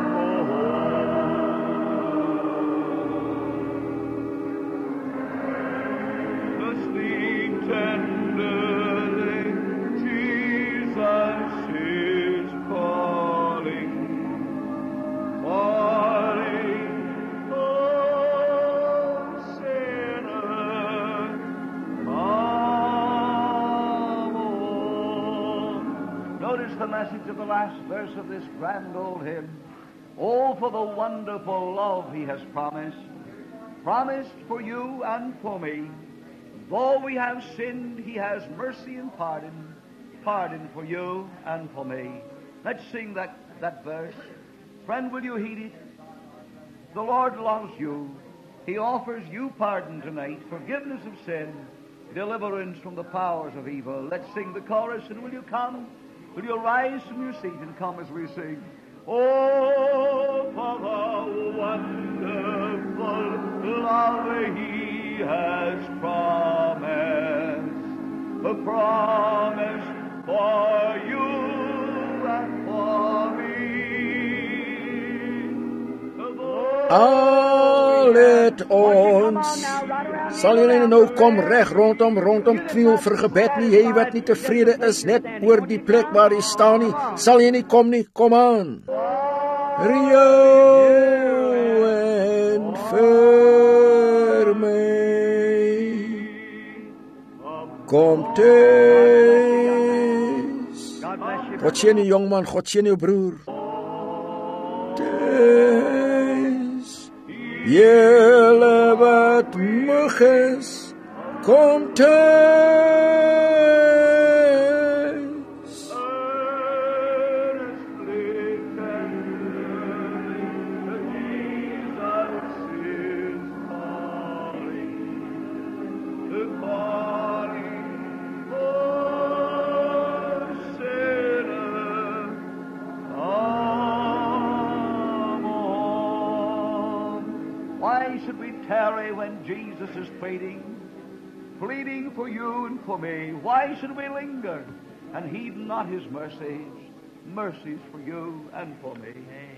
tenderly, Jesus is calling, calling, oh sinner, come home. Notice the message of the last verse of this grand old hymn. Oh, for the wonderful love He has promised, promised for you and for me. Though we have sinned, He has mercy and pardon, pardon for you and for me. Let's sing that, that verse. Friend, will you heed it? The Lord loves you. He offers you pardon tonight, forgiveness of sin, deliverance from the powers of evil. Let's sing the chorus, and will you come? Will you rise from your seat and come as we sing? Oh, for the wonderful love He has promised, the promise for you and for me. Al het ons, sal julle nou kom reg rondom, rondom kniel vir gebed nie, jy wat nie tevrede is net oor die plek waar jy staan nie, sal jy nie kom nie, kom aan. Rio en vir my, kom thuis. God sien die jongman, God sien jou broer. Thuis, julle wat moeg is, kom thuis. Tarry when Jesus is pleading, pleading for you and for me. Why should we linger and heed not His mercies, mercies for you and for me?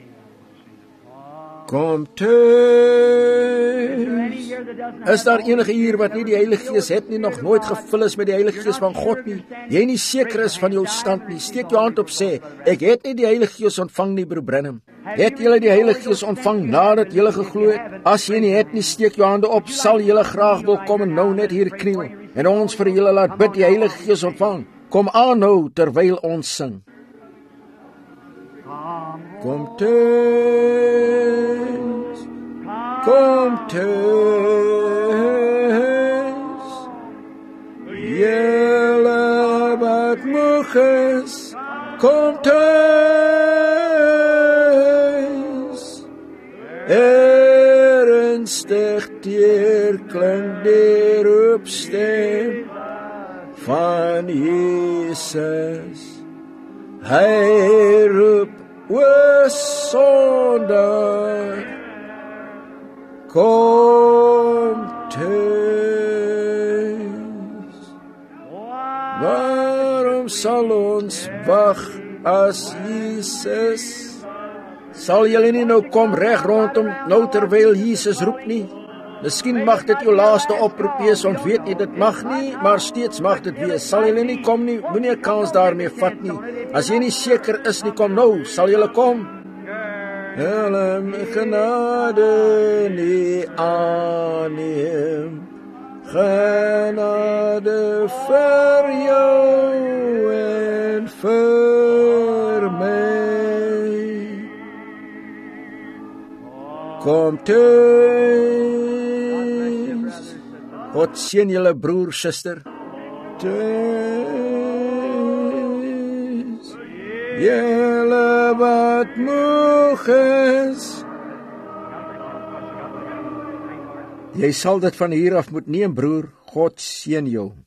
Kom thuis. Is daar enige hier wat nie die Heilige Gees het nie, nog nooit gevul is met die Heilige Gees van God nie? Jy nie seker is van jou stand nie, steek jou hand op, sê, ek het nie die Heilige Gees ontvang nie, broer Branham. Het julle die Heilige Gees ontvang nadat julle geglo het? As jy nie het nie, steek jou hande op, sal julle graag wil kom en nou net hier kniel en ons vir julle laat bid die Heilige Gees ontvang. Kom aan nou terwyl ons sing. Kom thuis, kom thuis, julle wat moeg is, kom thuis. Ernstig teerklink die roepstem van Jesus. Hy roep, o sondaar, kom thuis. Waarom sal ons wag as Jesus? Sal julle nie nou kom reg rondom nou terwyl Jesus roep nie? Miskien mag dit jou laaste oproep wees, ons weet nie, dit mag nie, maar steeds mag dit wees. Sal julle nie kom nie, moenie 'n kans daarmee vat nie. As jy nie seker is nie, kom nou, sal julle kom? Julle genade nie aanneem, genade vir jou en vir my. Kom tuis, God seën julle broer, suster. Tuis, julle wat moeg is. Jy sal dit van hier af moet neem, broer. God seën jou.